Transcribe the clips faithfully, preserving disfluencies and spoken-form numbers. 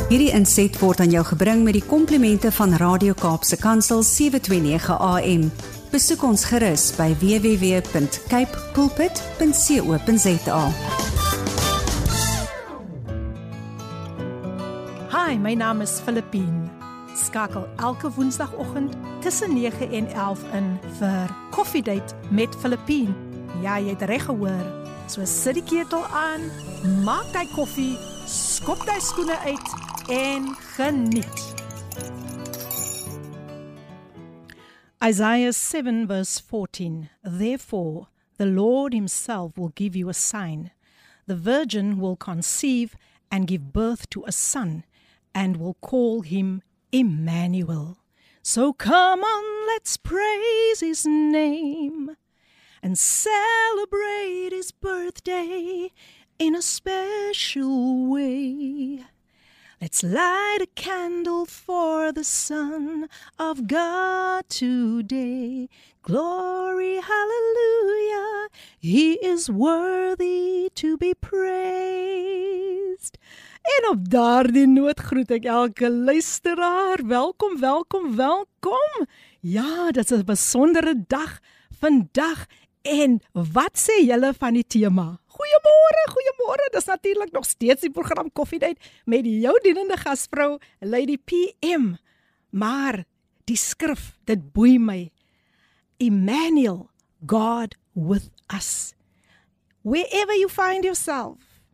Hierdie inset word aan jou gebring met die komplimente van Radio Kaapse Kansel sewe twee nege A M. Besoek ons gerus by w w w punt cape pulpit punt co punt za. Hi, my naam is Filippine. Skakel elke woensdagoggend tussen nege en elf in vir Koffiedייט met Filippine. Ja, jy het reg gehoor. So sit die ketel aan, maak die koffie, skop die skoene uit en geniet. Isaiah seven verse fourteen. Therefore, the Lord himself will give you a sign. The virgin will conceive and give birth to a son, and will call him Emmanuel. So come on, let's praise his name and celebrate his birthday in a special way. Let's light a candle for the Son of God today. Glory, hallelujah, he is worthy to be praised. En op daardie noot groet ek elke luisteraar. Welkom, welkom, welkom. Ja, dit is 'n besondere dag vandag. En wat sê julle van die tema? Goeiemôre, goeiemôre. Dis natuurlik nog steeds die program Koffiedייט met jou dienende gasvrou Lady P M. Maar die skrif, dit boei my. Emmanuel, God with us. Wherever you find yourself,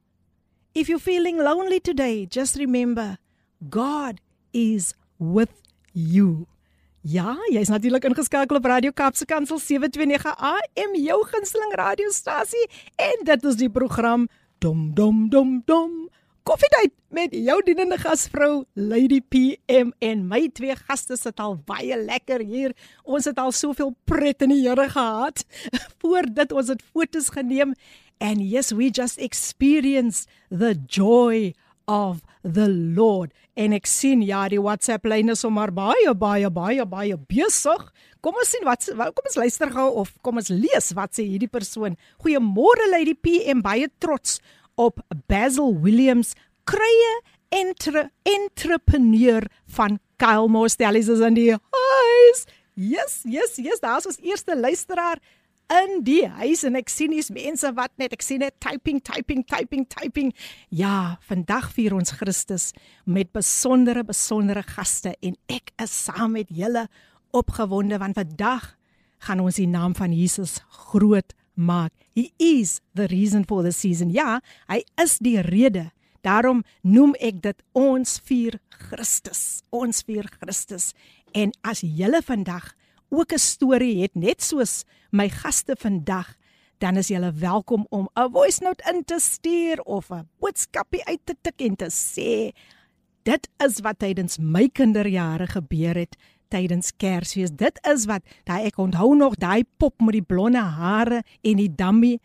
if you're feeling lonely today, just remember, God is with you. Ja, jy is natuurlik ingeskakel op Radio Kaapse Kansel sewe twee nege A M, jou gunsteling radiostasie, en dit is die program Dom Dom Dom Dom Koffiedייט met jou dienende gasvrou Lady P M, en my twee gaste sit al baie lekker hier. Ons het al soveel pret in die Here gehad voordat ons het foto's geneem, and yes, we just experienced the joy of the Lord. En ek sien, ja, die WhatsApp lyn is sommer baie, baie, baie, baie besig. Kom ons sien, wat, kom ons luister gou, of kom ons lees, wat sê hierdie persoon. Goeiemôre Lady P M, baie trots op Basil Williams, krye entre, entrepreneur van Kyle Mostellies is in die huis. Yes, yes, yes, daar is ons eerste luisteraar in die huis, en ek sien die mense wat net, ek sien net typing, typing, typing, typing. Ja, vandag vier ons Christus met besondere, besondere gaste, en ek is saam met julle opgewonde, want vandag gaan ons die naam van Jesus groot maak. He is the reason for the season. Ja, hy is die rede. Daarom noem ek dit ons vier Christus. Ons vier Christus. En as julle vandag ook 'n storie het, net soos my gaste vandag, dan is julle welkom om 'n voice note in te stuur of 'n boodskapie uit te tik en te sê, dit is wat tydens my kinderjare gebeur het, tydens Kersfees. Dit is wat, daai ek onthou nog, daai pop met die blonde hare en die dammie.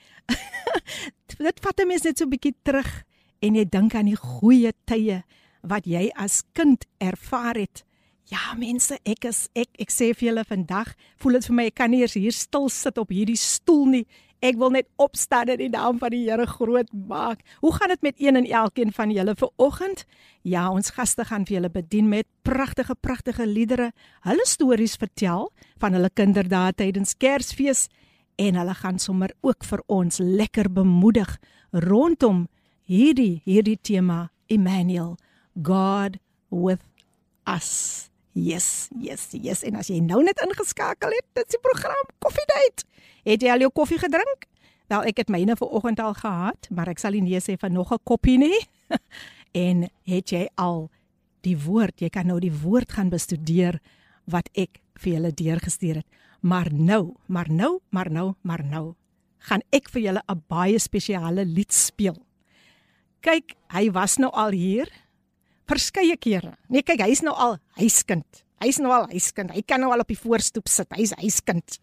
Dit vat 'n mens net so 'n bietjie terug, en jy dink aan die goeie tye wat jy as kind ervaar het. Ja, mense, ek is, ek, ek sê vir julle vandag, voel dit vir my, ek kan nie eers hier stil sit op hierdie stoel nie. Ek wil net opstaan en die naam van die Here groot maak. Hoe gaan dit met een en elkeen van julle vir oggend? Ja, ons gaste gaan vir julle bedien met pragtige, pragtige liedere, hulle stories vertel van hulle kinderdae tydens Kersfees, en hulle gaan sommer ook vir ons lekker bemoedig rondom hierdie, hierdie tema, Emmanuel, God with us. Yes, yes, yes, en as jy nou net ingeskakel het, dit is die program Koffiedייט. Het jy al jou koffie gedrink? Wel, ek het myne vanoggend al gehad, maar ek sal nie nee sê van nog 'n koppie nie. En het jy al die woord, jy kan nou die woord gaan bestudeer wat ek vir julle deurgestuur het. Maar nou, maar nou, maar nou, maar nou, gaan ek vir julle 'n baie spesiale lied speel. Kyk, hy was nou al hier verskeie kere. Nee, kyk, hy is nou al huiskind. Hy is nou al huiskind. Hy kan nou al op die voorstoep sit. Hy is huiskind.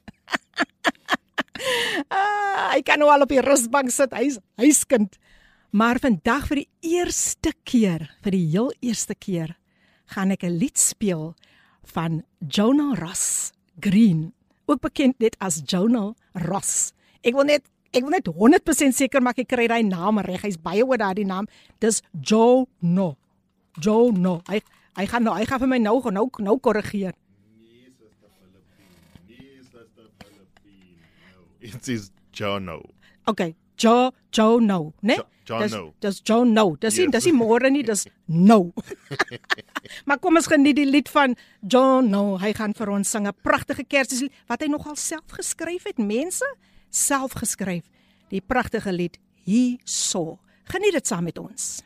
ah, hy kan nou al op die rusbank sit. Hy is huiskind. Maar vandag vir die eerste keer, vir die heel eerste keer, gaan ek 'n lied speel van Jonah Ross Green, ook bekend net as Jonah Ross. Ek wil net ek wil net honderd persent seker maak ek kry daai naam reg. Hy's baie oor daardie naam. Dis Jonah. Jono. Hy hy gaan nou, hy gaan vir my nou nou nou korrigeer. Nee, Sister Philippine. Nee, Sister Philippine. No. It is Jono. Okay, Jo Jono, né? Jo- Jono. Dis Jono. Dis nie Yes. dis nie môre nie, dis nou. Maar kom ons geniet die lied van Jono. Hy gaan vir ons sing 'n pragtige Kerslied wat hy nogal self geskryf het, mense, self geskryf. Die pragtige lied He Saw. Geniet dit saam met ons.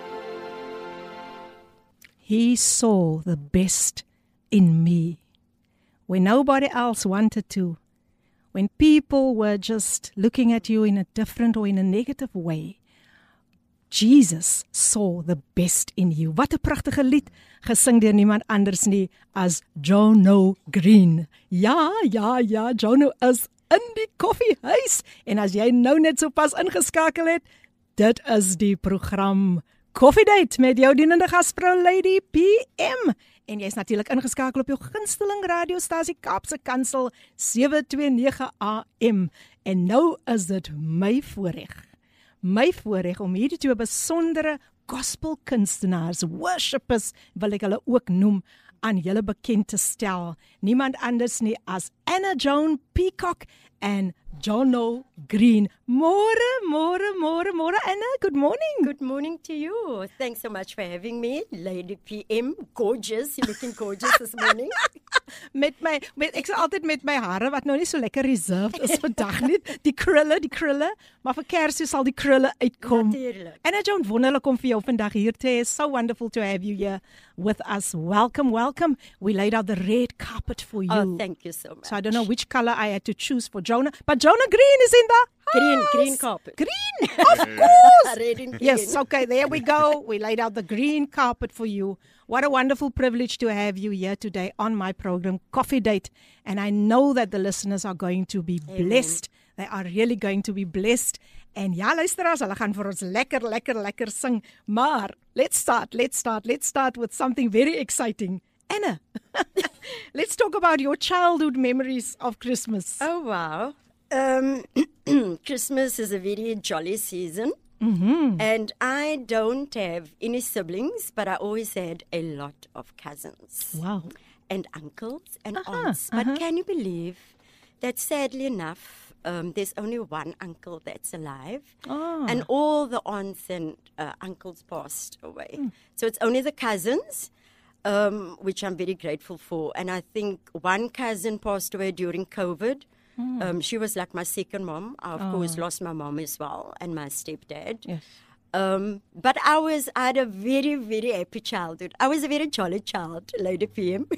He saw the best in me when nobody else wanted to. When people were just looking at you in a different or in a negative way. Jesus saw the best in you. Wat 'n pragtige lied, gesing deur niemand anders nie as Jono Green. Ja, ja, ja, Jono is in die koffiehuis. En as jy nou net so pas ingeskakel het, dit is die program Coffee Date met jou dienende gasvrou Lady P M. En jy's natuurlik ingeskakel op jou gunsteling radiostasie Kaapse Kansel sewe twee nege A M. En nou is dit my voorreg. My voorreg om hierdie twee besondere gospel kunstenaars, worshipers wil ek hulle ook noem, aan julle bekend te stel. Niemand anders nie as Anna Joan Peacock en Jono Green. Môre, môre, môre, môre Anna, good morning. Good morning to you. Thanks so much for having me, Lady P M. Gorgeous, you're looking gorgeous this morning. Met my met ek sê altyd met my hare wat nou nie so lekker reserved is vandag nie, die krulle, die krulle, maar vir Kersfees sal die krulle uitkom. Natuurlijk. Anna Joan, wonderlik om vir jou vandag hier te hê. So wonderful to have you here with us. Welcome, welcome. We laid out the red carpet for you. Oh, thank you so much. So I don't know which color I had to choose for Jonah, but Jonah Green is in the Green, house. green carpet. Green, of course. Red and green. Yes, okay, there we go. We laid out the green carpet for you. What a wonderful privilege to have you here today on my program, Coffee Date. And I know that the listeners are going to be Amen. blessed. They are really going to be blessed. En ja, luisteraars, hulle gaan vir ons lekker, lekker, lekker sing. Maar, let's start, let's start, let's start with something very exciting. Anna, let's talk about your childhood memories of Christmas. Oh, wow. Um, Christmas is a very jolly season. Mm-hmm. And I don't have any siblings, but I always had a lot of cousins. Wow. And uncles and Uh-huh, aunts. uh-huh. But can you believe that sadly enough, um, there's only one uncle that's alive. Oh. And all the aunts and uh, uncles passed away. Mm. So it's only the cousins, um, which I'm very grateful for. And I think one cousin passed away during COVID. Mm. Um, she was like my second mom. I, of course, lost my mom as well and my stepdad. Yes. Um, but I was, I had a very, very happy childhood. I was a very jolly child, Lady P M.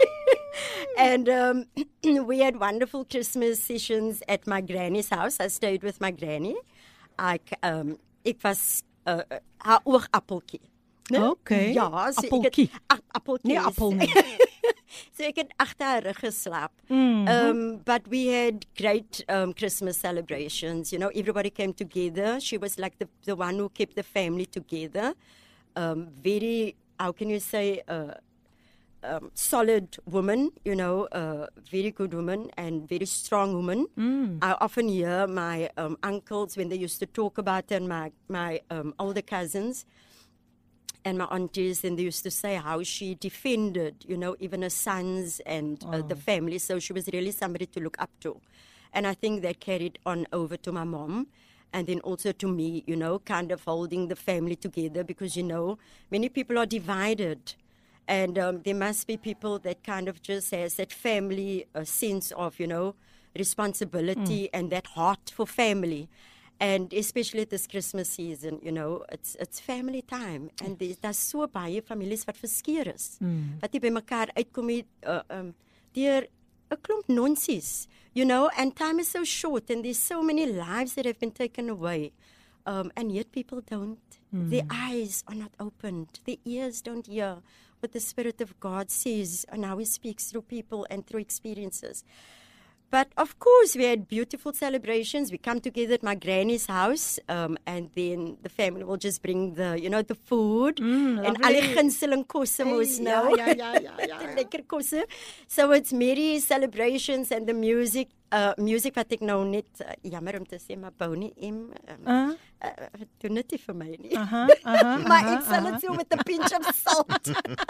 And um, we had wonderful Christmas sessions at my granny's house. I stayed with my granny. I, um, ek was uh, haar oogappeltjie. né? Okay. Ja, so Appeltjie. ek het ap- appeltjies. Nee, appel nie. So ek het agter haar rug geslaap. Mhm. Um, but we had great um, Christmas celebrations. You know, everybody came together. She was like the, the one who kept the family together. Um, very, how can you say, uh, um, solid woman, you know, uh, very good woman and very strong woman. Mm. I often hear my um, uncles, when they used to talk about her, and my, my um, older cousins, and my aunties, and they used to say how she defended, you know, even her sons and uh, the family. So she was really somebody to look up to. And I think that carried on over to my mom and then also to me, you know, kind of holding the family together because, you know, many people are divided. And um, there must be people that kind of just has that family uh, sense of, you know, responsibility and that heart for family. And especially at this Christmas season, you know, it's it's family time. And there's, daar's so baie families wat verskeer is. Mm. Wat nie by mekaar uitkom nie, uh, um, deur 'n klomp nonsies, you know, and time is so short and there's so many lives that have been taken away. Um, and yet people don't, mm. their eyes are not opened, their ears don't hear what the Spirit of God says and how He speaks through people and through experiences. But of course, we had beautiful celebrations. We come together at my granny's house, um, and then the family will just bring the, you know, the food Mm, and lovely. alle gunsteling kosse mos nou. Ja, ja, ja, ja, ja, Die ja. lekker kosse. So it's merry celebrations and the music. uh, music wat ek nou net, uh, jammer om te sê, maar Bonnie M, um, Uh, uh, doen dit nie vir my nie. aha, aha. Maar aha, ek sal dit so met 'n pinch of salt.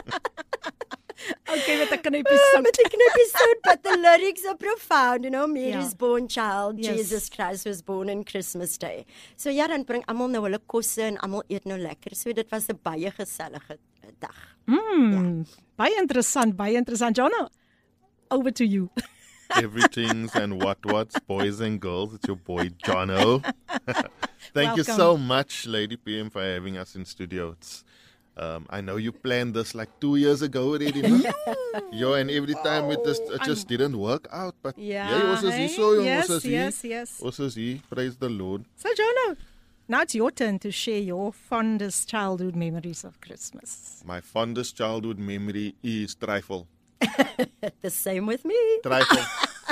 Okay, met 'n knippie Uh, sout. met 'n knippie sout, but the lyrics are profound, you know, Mary's Ja. born child, Yes. Jesus Christ was born on Christmas Day. So ja, dan bring almal nou hulle kosse en almal eet nou lekker. So dit was 'n baie gesellige dag. Mm, baie interessant, baie interessant. Jonna, over to you. Everything's and what what's, boys and girls. It's your boy Jono. Thank you Welcome. so much, Lady P M, for having us in studio. It's, um, I know you planned this like two years ago already. No? Yo, and every time it just it just didn't work out. But Yeah, yeah, also hey? see so Yes, also see, yes, yes. also see. Praise the Lord. So, Jonna, now it's your turn to share your fondest childhood memories of Christmas. My fondest childhood memory is trifle. The same with me. Trifle.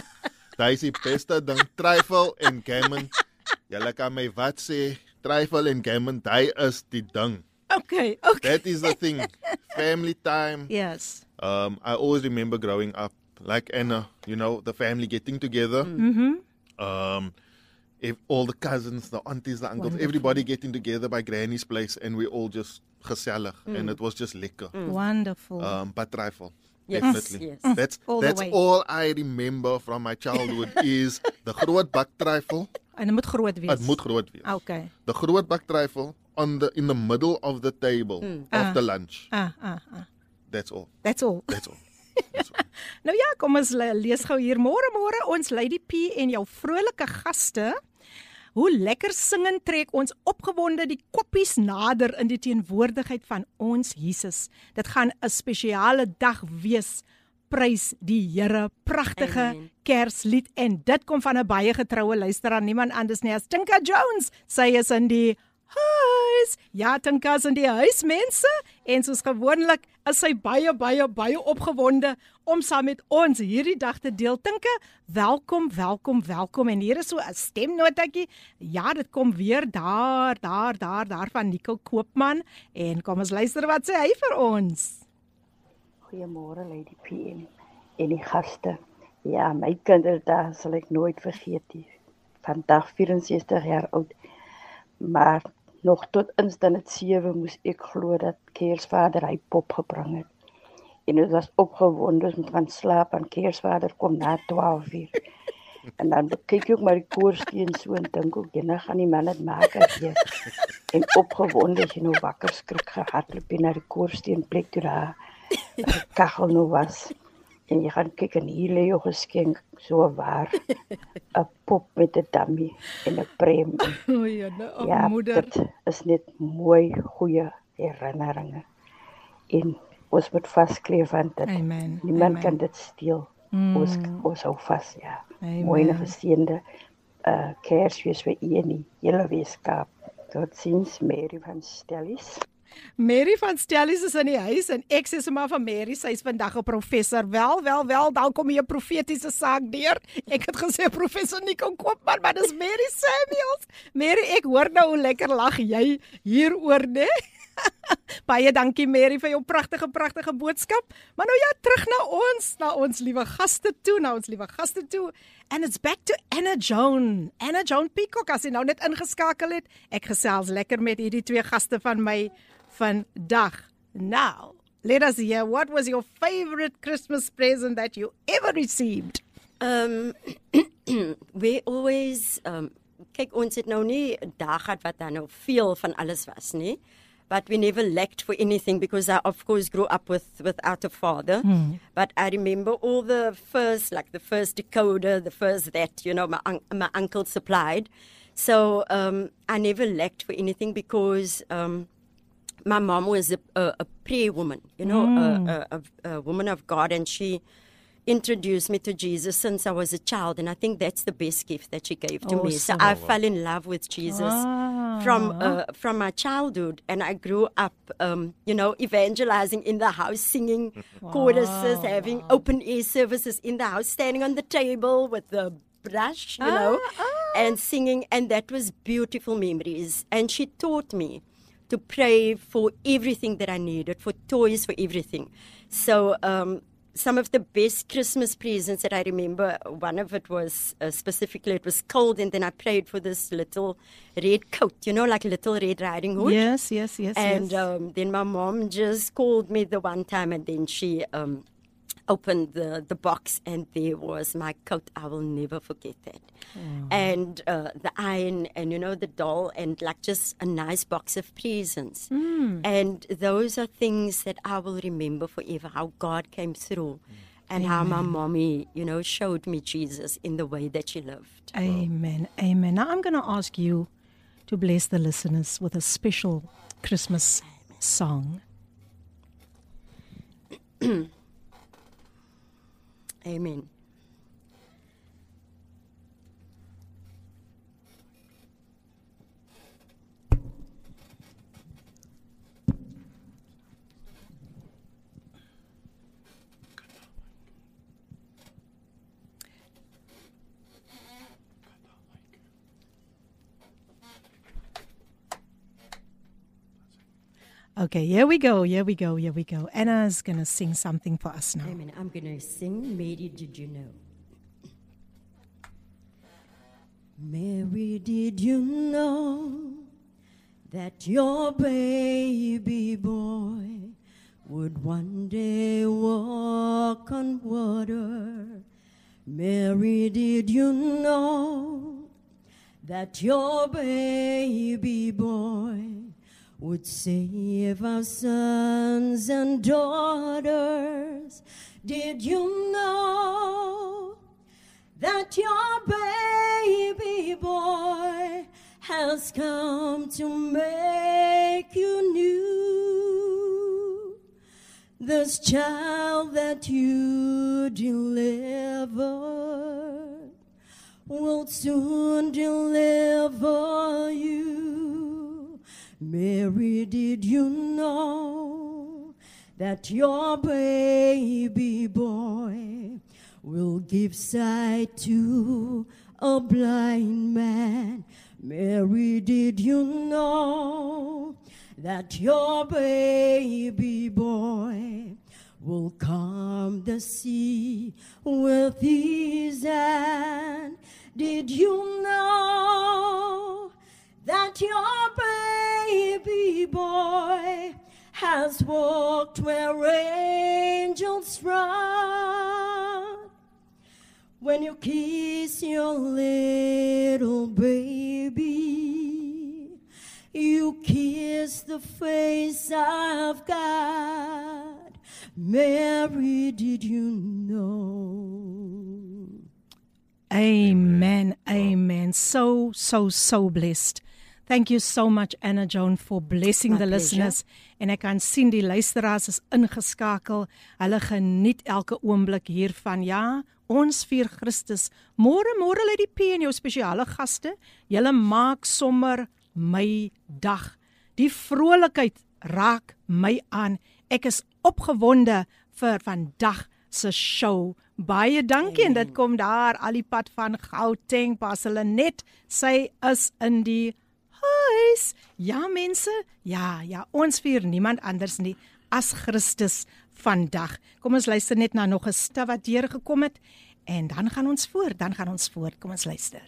Daai is die beste ding, trifle en gammon. Julle kan my wat sê, trifle en gammon, daai is die ding. Okay, okay. That is the thing. Family time. Yes. Um, I always remember growing up, like Anna, you know, the family getting together. Mm-hmm. Um, if all the cousins, the aunties, the uncles, Wonderful. everybody getting together by Granny's place, and we all just gezellig, and it was just lekker. Wonderful. Um, but trifle. Yes, Definitely. yes. That's All the that's way. all I remember from my childhood is the groot bak trifle. En dit moet groot wees. Het moet groot wees. Okay. The groot bak trifle on the in the middle of the table Ah. after lunch. Ah, ah, ah. That's all. That's all. That's all. That's all. Nou ja, kom ons le- lees gou hier. Môre môre ons Lady P en jou vrolike gaste. Hoe lekker singend trek ons opgewonde die koppies nader in die teenwoordigheid van ons Jesus. Dit gaan 'n spesiale dag wees. Prys die Here. Pragtige Amen. Kerslied en dit kom van 'n baie getroue luisteraar, niemand anders nie as Tinka Jones. Sy is in die huis. Ja, Tinka is in die huis, mense. En soos gewoonlik is sy baie baie baie opgewonde om saam met ons hierdie dag te deel. Tinka, welkom, welkom, welkom. En hier is so 'n stemnotetjie. Ja, dit kom weer daar, daar, daar, daar van Nico Koopman. En kom ons luister wat sê hy vir ons. Goeiemôre Lady P M en die gaste. Ja, my kinderdae sal ek nooit vergeet nie. Vandag vyf en sestig jaar oud. Maar nog tot instant het sewe moes ek glo dat Kersvader hy pop gebring het. En dit was opgewonde, ons moet gaan slaap en Kersvader kom na twaalf uur. En dan kyk ek ook maar die koorsteen so en dink ook, jy gaan die man dit maak as jy. En opgewonde as jy nou wakker skrik gehardloop na die koorsteen plek toe daar kachel nou was. En jy gaan kyk en hier lê jou geskenk, so waar. 'n pop met 'n dummy en 'n prem. O ja, nou, Ja, moeder. dit is net mooi, goeie herinneringe. En ons moet vaskleef aan dit. Amen. Niemand Amen. kan dit steel. Mm. Ons ons hou vas, ja. Amen. Mooi en geseënde uh Kersfees vir u en die hele Weskaap. Tot ziens, Mary van Stellies. Mary van Stellies is in die huis en ek sê sommer van Mary, sy is vandag 'n professor. Wel, wel, wel, dan kom hier 'n profetiese saak deur. Ek het gesê professor Nico Koopman, maar dis Mary Samuels. Mary, ek hoor nou hoe lekker lag jy hieroor, né? Baie dankie Mary vir jou pragtige pragtige boodskap. Maar nou ja, terug na ons, na ons liewe gaste toe, na ons liewe gaste toe. And it's back to Anna Joan. Anna Joan Peacock, as jy nou net ingeskakel het. Ek gesels lekker met hierdie twee gaste van my vandag. Now, let us hear, what was your favorite Christmas present that you ever received? Um, we always, um, kyk ons het nou nie 'n dag gehad wat daar nou veel van alles was nie. But we never lacked for anything because I, of course, grew up with without a father. Mm. But I remember all the first, like the first decoder, the first that, you know, my, un- my uncle supplied. So um, I never lacked for anything because um, my mom was a, a, a prayer woman, you know, mm. a, a, a, a woman of God, and she introduced me to Jesus since I was a child, and I think that's the best gift that she gave to me. So Awesome. I fell in love with Jesus Ah. from uh, from my childhood, and I grew up, um, you know, evangelizing in the house, singing choruses, having open air services in the house, standing on the table with the brush, you know, and singing, and that was beautiful memories. And she taught me to pray for everything that I needed, for toys, for everything. So um, some of the best Christmas presents that I remember, one of it was uh, specifically, it was cold, and then I prayed for this little red coat, you know, like a little Red Riding Hood. Yes, yes, yes. And yes. Um, then my mom just called me the one time, and then she um, opened the, the box, and there was my coat. I will never forget that. Oh. And uh, the iron, and you know, the doll, and like just a nice box of presents. Mm. And those are things that I will remember forever, how God came through. Mm. And Amen. How my mommy, you know, showed me Jesus in the way that she lived. Amen. Wow. Amen. Now I'm going to ask you to bless the listeners with a special Christmas Amen. Song. Amen. Okay, here we go, here we go, here we go. Anna's going to sing something for us now. Amen. I'm going to sing Mary, Did You Know? Mary, did you know that your baby boy would one day walk on water? Mary, did you know that your baby boy would save our sons and daughters? Did you know that your baby boy has come to make you new? This child that you delivered will soon deliver you. Mary, did you know that your baby boy will give sight to a blind man? Mary, did you know that your baby boy will calm the sea with his hand? Did you know that your baby boy has walked where angels run? When you kiss your little baby, you kiss the face of God. Mary, did you know? Amen, amen. So, so, so blessed. Thank you so much, Anna Joan, for blessing the listeners. En ek kan sien die luisteraars is ingeskakel. Hulle geniet elke oomblik hiervan. Ja, ons vier Christus. Môre, môre lê die P en jou spesiale gaste. Julle maak sommer my dag. Die vrolikheid raak my aan. Ek is opgewonde vir vandag se show. Baie dankie. Amen. En dit kom daar al die pad van Gauteng, pas hulle net. Sy is in die huis. Ja, mense. Ja, ja, ons vier niemand anders nie as Christus vandag. Kom ons luister net na nog 'n staf wat deur gekom het en dan gaan ons voort, dan gaan ons voort. Kom ons luister.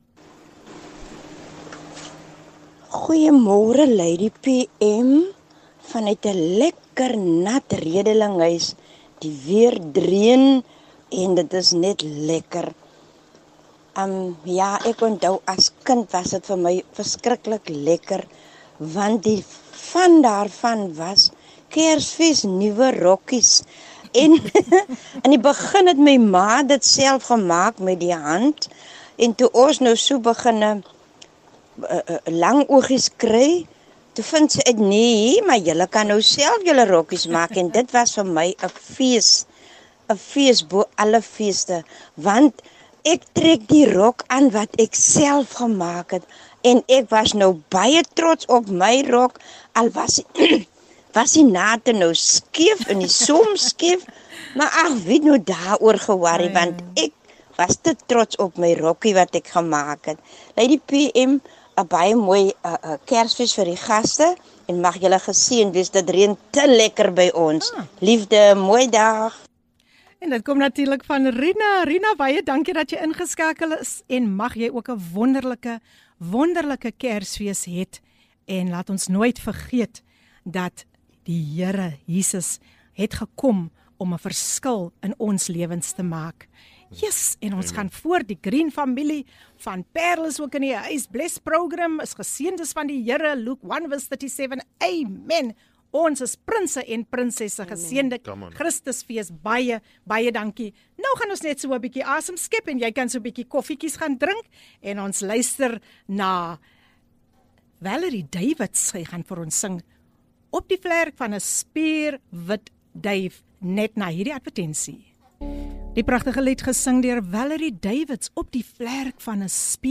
Goeiemôre Lady P M vanuit 'n lekker nat Redelinghuis. Die weer dreun en dit is net lekker. Um, ja, ek onthou as kind was dit vir my verskriklik lekker, want die van daarvan was Kersfees nuwe rokkies. En in die begin het my ma dit self gemaak met die hand, en toe ons nou so begin uh, uh, lang oogies kry, toe vind sy uit, nee, maar julle kan nou self julle rokkies maak, en dit was vir my 'n fees, 'n fees bo alle feeste, want ek trek die rok aan wat ek self gemaak het, en ek was nou baie trots op my rok, al was was die naate nou skeef, en die som skeef, maar ag, wie nou daaroor geworry, want ek was te trots op my rokkie wat ek gemaak het. Lady P M, 'n baie mooi uh, uh, Kersfees vir die gaste, en mag julle geseën wees, dit reën te lekker by ons. Ah. Liefde, mooi dag. En dit kom natuurlik van Rina. Rina, baie dankie dat jy ingeskakel is en mag jy ook 'n wonderlike, wonderlike Kersfees hê. En laat ons nooit vergeet dat die Here Jesus het gekom om 'n verskil in ons lewens te maak. Yes, en ons Amen. Gaan voor die Green familie van Parel is ook in die huis. Bless program is geseëndes van die Here, Luke one verse thirty-seven. Amen. Ons is prinse en prinsesse, geseënde Christusfees. Baie, baie dankie. Nou gaan ons net so 'n bietjie asem skep en jy kan so 'n bietjie koffietjies gaan drink en ons luister na Valerie Davids. Sy gaan vir ons sing Op die vlerk van 'n spierwit duif, net na hierdie advertensie. Die pragtige lied gesing deur Valerie Davids, Op die vlerk van 'n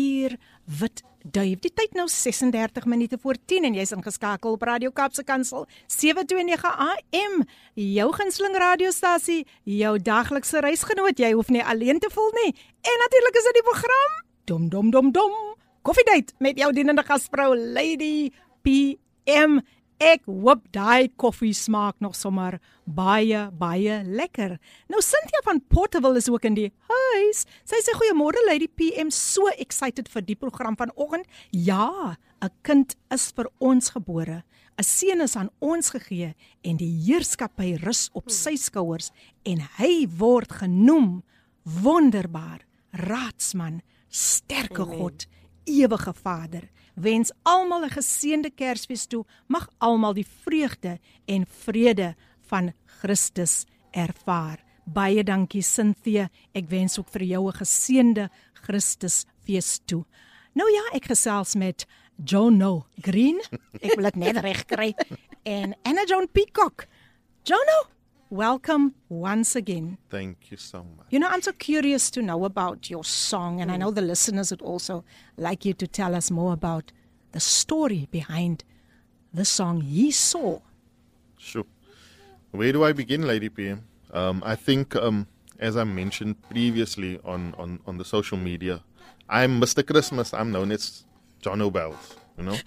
spierwit duif. Die tyd nou ses en dertig minute voor tien en jy's ingeskakel op Radio Kaapse Kansel sewe twee nege A M, jou gunsteling radiostasie, jou daglikse reisgenoot. Jy hoef nie alleen te voel nie. En natuurlik is dit die program Dom Dom Dom Dom Koffiedייט met jou dienende gasvrou Lady P M. Ek hoop daai koffie smaak nog sommer baie, baie lekker. Nou Cynthia van Porterville is ook in die huis. Sy sê goeiemôre Lady P M, so excited vir die program vanoggend. Ja, 'n kind is vir ons gebore. 'n Seun is aan ons gegee en die heerskappy rus op sy skouers en hy word genoem wonderbaar, raadsman, sterke God, ewige Vader. Wens almal 'n geseënde Kersfees toe, mag almal die vreugde en vrede van Christus ervaar. Baie dankie Cynthia, ek wens ook vir jou 'n geseënde Christusfees toe. Nou ja, ek gesels met Jono Green, ek wil dit net reg kry, en Anna Joan Peacock. Jono, welcome once again. Thank you so much. You know, I'm so curious to know about your song, and I know the listeners would also like you to tell us more about the story behind the song Ye Saw. Sure. Where do I begin, Lady P M? Um, I think, um, as I mentioned previously on, on, on the social media, I'm Mister Christmas. I'm known as John O'Bells, you know.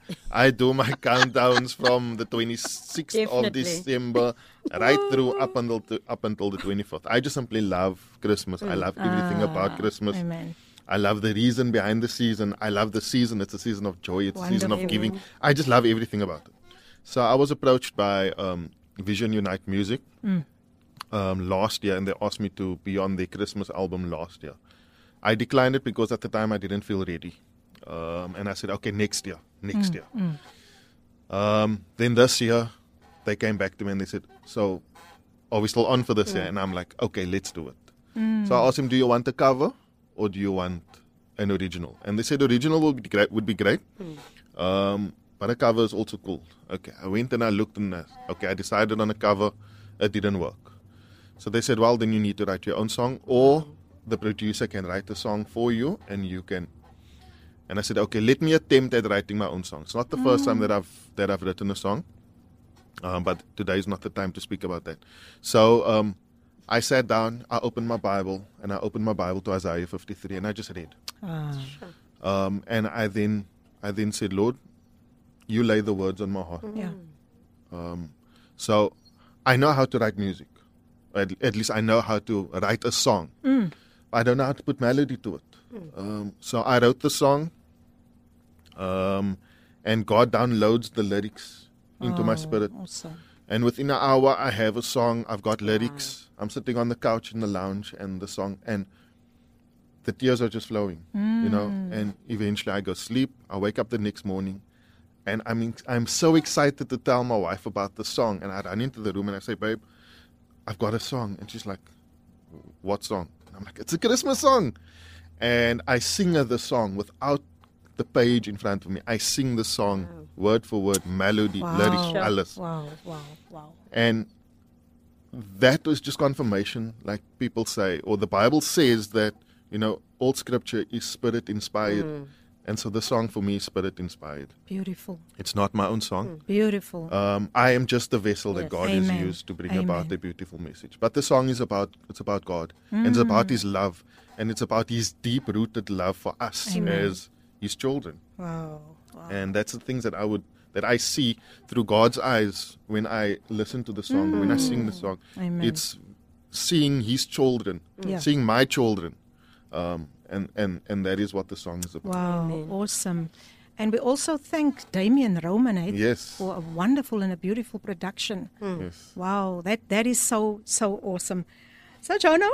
I do my countdowns from the twenty-sixth Definitely. Of December right through up until the, up until the twenty-fourth. I just simply love Christmas. Mm. I love everything ah, about Christmas. Amen. I love the reason behind the season. I love the season. It's a season of joy. It's Wonderful. A season of giving. I just love everything about it. So I was approached by um, Vision Unite Music mm. um, last year, and they asked me to be on their Christmas album last year. I declined it because at the time I didn't feel ready. Um, and I said, okay, next year, next mm, year. Mm. Um, then this year, they came back to me and they said, so are we still on for this yeah. year? And I'm like, okay, let's do it. Mm. So I asked him, do you want a cover or do you want an original? And they said original would be great. Would be great. Mm. Um, but a cover is also cool. Okay, I went and I looked and I, okay, I decided on a cover. It didn't work. So they said, well, then you need to write your own song, or the producer can write a song for you and you can. And I said, okay, let me attempt at writing my own song. It's not the mm. first time that I've that I've written a song, um, but today is not the time to speak about that. So um, I sat down, I opened my Bible, and I opened my Bible to Isaiah fifty-three, and I just read. Ah. Um, and I then I then said, Lord, you lay the words on my heart. Mm. Yeah. Um, so I know how to write music. At, at least I know how to write a song. Mm. I don't know how to put melody to it. Um, so I wrote the song, um, and God downloads the lyrics into oh, my spirit. Awesome. And within an hour, I have a song. I've got lyrics. Wow. I'm sitting on the couch in the lounge, and the song, and the tears are just flowing, mm. you know. And eventually, I go sleep. I wake up the next morning, and I'm in, I'm so excited to tell my wife about the song. And I run into the room and I say, "Babe, I've got a song." And she's like, "What song?" And I'm like, "It's a Christmas song." And I sing her the song without the page in front of me. I sing the song wow. word for word, melody, wow. lyrics, alles. Wow, wow, wow. And that was just confirmation, like people say, or the Bible says that, you know, all scripture is spirit inspired. Mm. And so the song for me is spirit inspired. Beautiful. It's not my own song. Mm. Beautiful. Um, I am just the vessel yes. that God Amen. has used to bring Amen. about a beautiful message. But the song is about, it's about God. Mm. And it's about His love. And it's about His deep-rooted love for us Amen. as His children. Wow. wow. And that's the things that I would, that I see through God's eyes when I listen to the song, mm. when I sing the song. Amen. It's seeing his children, Yeah. seeing my children. Um, and, and, and that is what the song is about. Wow, Amen. awesome. And we also thank Damien Roman eh, Yes. for a wonderful and a beautiful production. Yes. Wow, that, that is so, so awesome. So, Jono,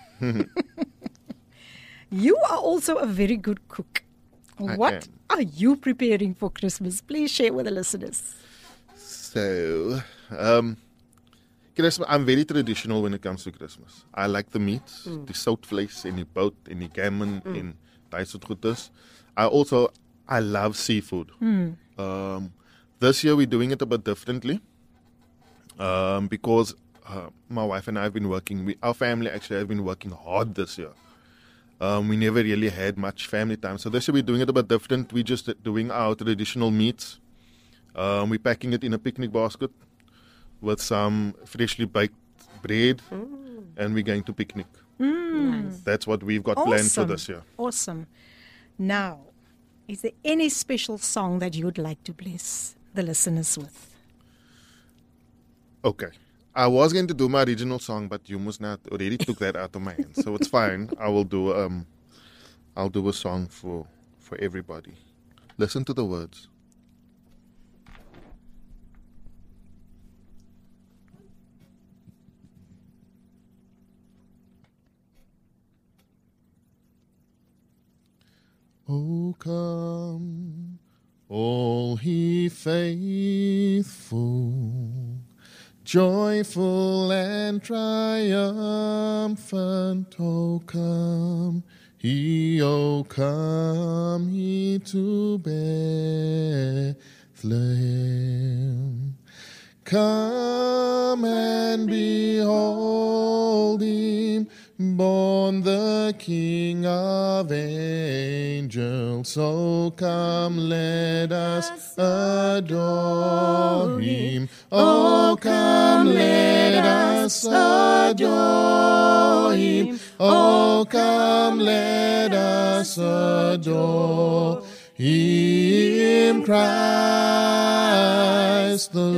you are also a very good cook. I What am. are you preparing for Christmas? Please share with the listeners. So, um, Christmas, I'm very traditional when it comes to Christmas. I like the meats, the soutvleis en die bout en die gammon en daai soort goeders. I also, I love seafood. Um, this year we're doing it a bit differently um, because uh, my wife and I have been working, we, our family actually has been working hard this year. Um, we never really had much family time. So this year we're doing it a bit different. We're just doing our traditional meats. Um, we're packing it in a picnic basket with some freshly baked bread, and we're going to picnic. Nice. That's what we've got planned for Awesome. this year. Awesome. Now, is there any special song that you would like to bless the listeners with? Okay. I was going to do my original song, but you must not already took that out of my hands. So it's fine. I will do um I'll do a song for for everybody. Listen to the words. Oh, come, all ye faithful, joyful and triumphant, oh, come ye, oh, come ye to Bethlehem. Come and behold him, born the King of angels. So come, let us adore him. Oh, come, let us adore him. Oh, come, let us adore him, Christ the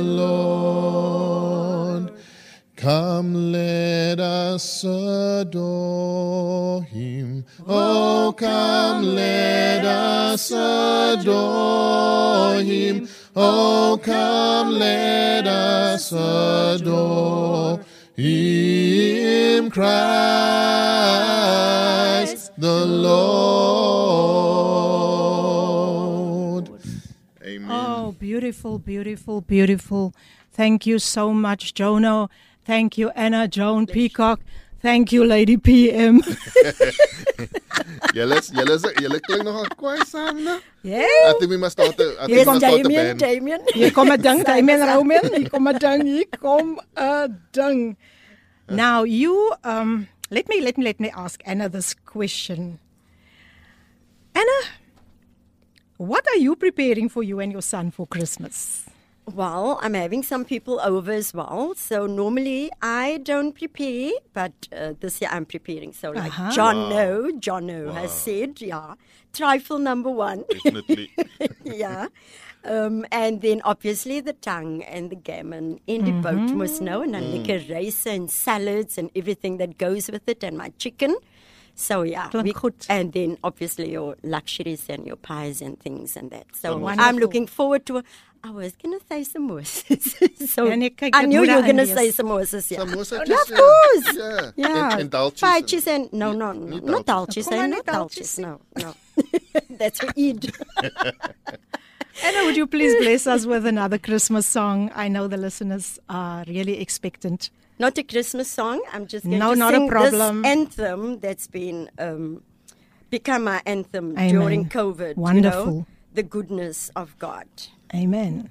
Lord. Come, let us adore him. Oh, come, let us adore him. Oh, come, let us adore him, Christ the Lord. Amen. Oh, beautiful, beautiful, beautiful. Thank you so much, Jono. Thank you, Anna Joan Peacock. Thank you, Lady P M. Julle is- julle is- julle klink nogal kwaai saam, né? Yeah. I think we must start a, I think we Yes, must start a Damien, band. Damien. Hier kom 'n ding, Damien Roman. Hier kom 'n ding, hier kom 'n ding. Now you um let me let me let me ask Anna this question. Anna, what are you preparing for you and your son for Christmas? Well, I'm having some people over as well. So normally I don't prepare, but uh, this year I'm preparing. So like Uh-huh. Jono, Jono has said, yeah, trifle number one. Definitely. yeah. Um, and then obviously the tongue and the gammon in the boat must know, and then lekker rice and salads and everything that goes with it, and my chicken. So yeah, Klink goed. and then obviously your luxuries and your pies and things and that. So Wonderful. I'm looking forward to. I was gonna say samosas. so Ja, nee, kyk, I dit knew moet you were daarin gonna wees. say samosas. Yeah. Samosa Yeah, of course. Yeah. Yeah, En, en daltjies. Paatjies and no, no, no, Nie not daltjies. daltjies, Kom maar, eh, nie not daltjies daltjies. No, no. That's for Eid. Anna, would you please bless us with another Christmas song? I know the listeners are really expectant. Not a Christmas song. I'm just going No, to not a sing problem. this anthem that's been um, become my anthem Amen. during COVID. Wonderful. You know, the goodness of God. Amen.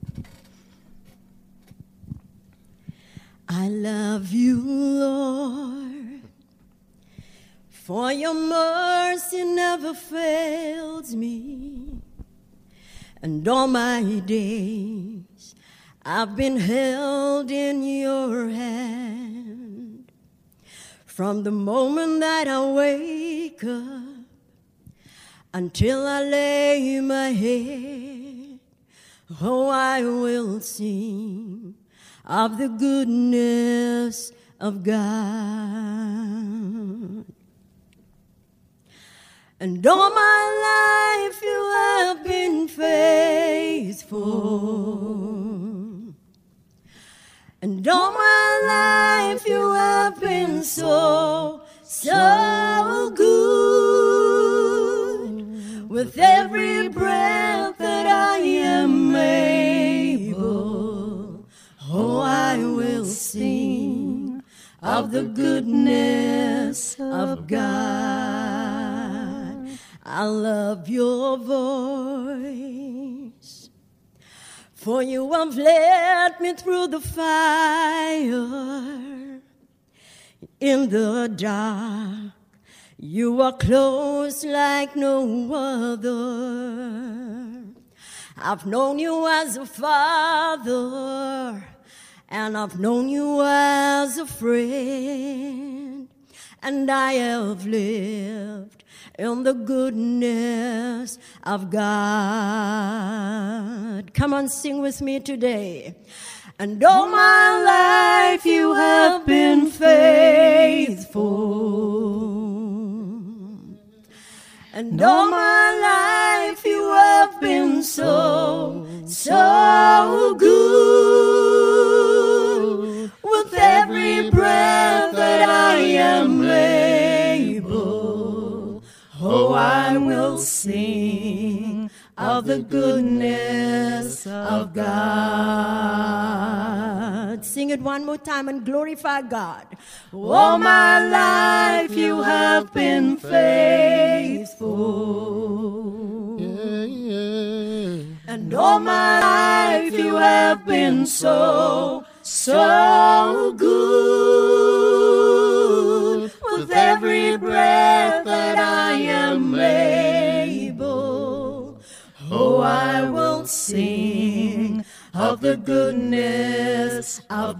I love you, Lord, for your mercy never fails me. And all my days I've been held in your hand. From the moment that I wake up until I lay my head, oh, I will sing of the goodness of God. And all my life you have been faithful. And all my life you have been so, so good. With every breath that I am able, oh, I will sing of the goodness of God. I love your voice, for you have led me through the fire. In the dark, you are close like no other. I've known you as a father, and I've known you as a friend, and I have lived in the goodness of God. Come on, sing with me today. And all my life you have been faithful. And all my life you have been so, so good. With every breath that I am able, oh, I will sing of the goodness of God. Sing it one more time and glorify God. All my life you have been faithful. Yeah, yeah. And all my life you have been so, so good. With every breath that I am able, oh, I will sing of the goodness of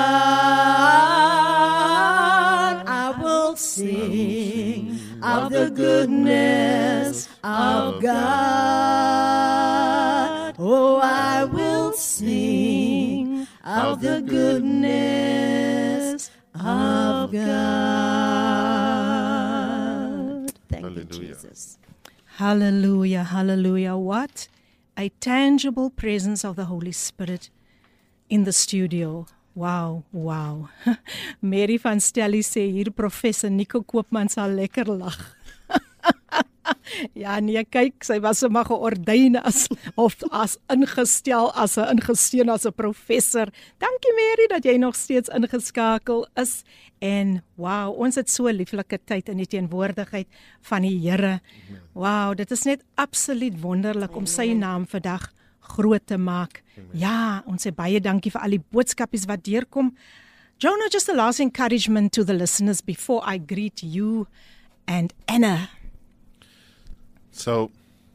God. I will sing of the goodness of God. Oh, I will sing of the goodness of God. Thank Hallelujah. you, Jesus. Hallelujah, hallelujah. What a tangible presence of the Holy Spirit in the studio. Wow, wow. Mary van Stelly sê hier professor Nico Koopman sal lekker lag. Ja, nee, kyk, sy was sommer geordyn as of as ingestel as 'n ingesteun as 'n professor. Dankie Mary dat jy nog steeds ingeskakel is. En wow, ons het so 'n lieflike tyd in die teenwoordigheid van die Here. Wow, dit is net absoluut wonderlik om sy naam vandag groot te maak. Ja, ons sê baie dankie vir al die boodskapies wat deurkom. Jonah, just the last encouragement to the listeners before I greet you and Anna. So,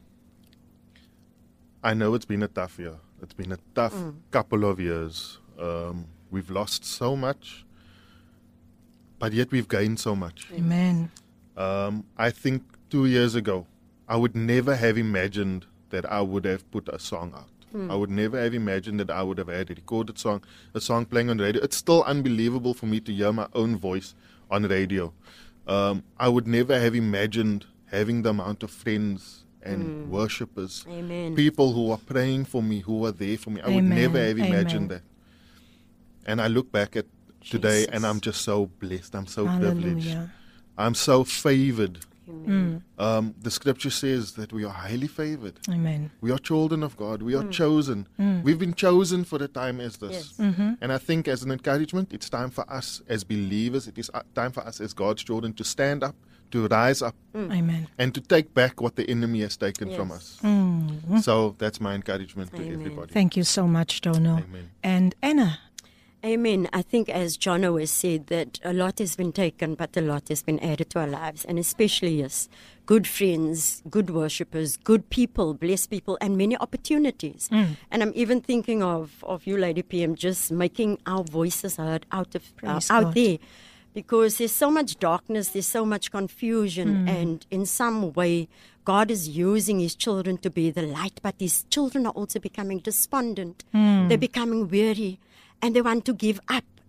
I know it's been a tough year. It's been a tough mm. couple of years. Um, we've lost so much, but yet we've gained so much. Amen. Um, I think two years ago, I would never have imagined that I would have put a song out. Mm. I would never have imagined that I would have had a recorded song, a song playing on radio. It's still unbelievable for me to hear my own voice on radio. Um, I would never have imagined having the amount of friends and mm. worshippers, Amen. People who are praying for me, who are there for me. I Amen. would never have imagined Amen. that. And I look back at today Jesus. and I'm just so blessed. I'm so Hallelujah. privileged. I'm so favored. Mm. Um, the scripture says that we are highly favored. Amen. We are children of God. We are Mm. chosen. Mm. We've been chosen for a time as this. Yes. Mm-hmm. And I think as an encouragement, it's time for us as believers, it is uh, time for us as God's children to stand up, to rise up, Amen. and to take back what the enemy has taken from Yes. us. Mm. So that's my encouragement to Amen. everybody. Thank you so much, Dono. Amen. And Anna. Amen. I think as John always said that a lot has been taken, but a lot has been added to our lives. And especially, yes, good friends, good worshippers, good people, blessed people, and many opportunities. Mm. And I'm even thinking of, of you, Lady P M, just making our voices heard out, of, uh, Praise out God. there. Because there's so much darkness, there's so much confusion, Mm. and in some way, God is using His children to be the light, but His children are also becoming despondent. Mm. They're becoming weary, and they want to give up.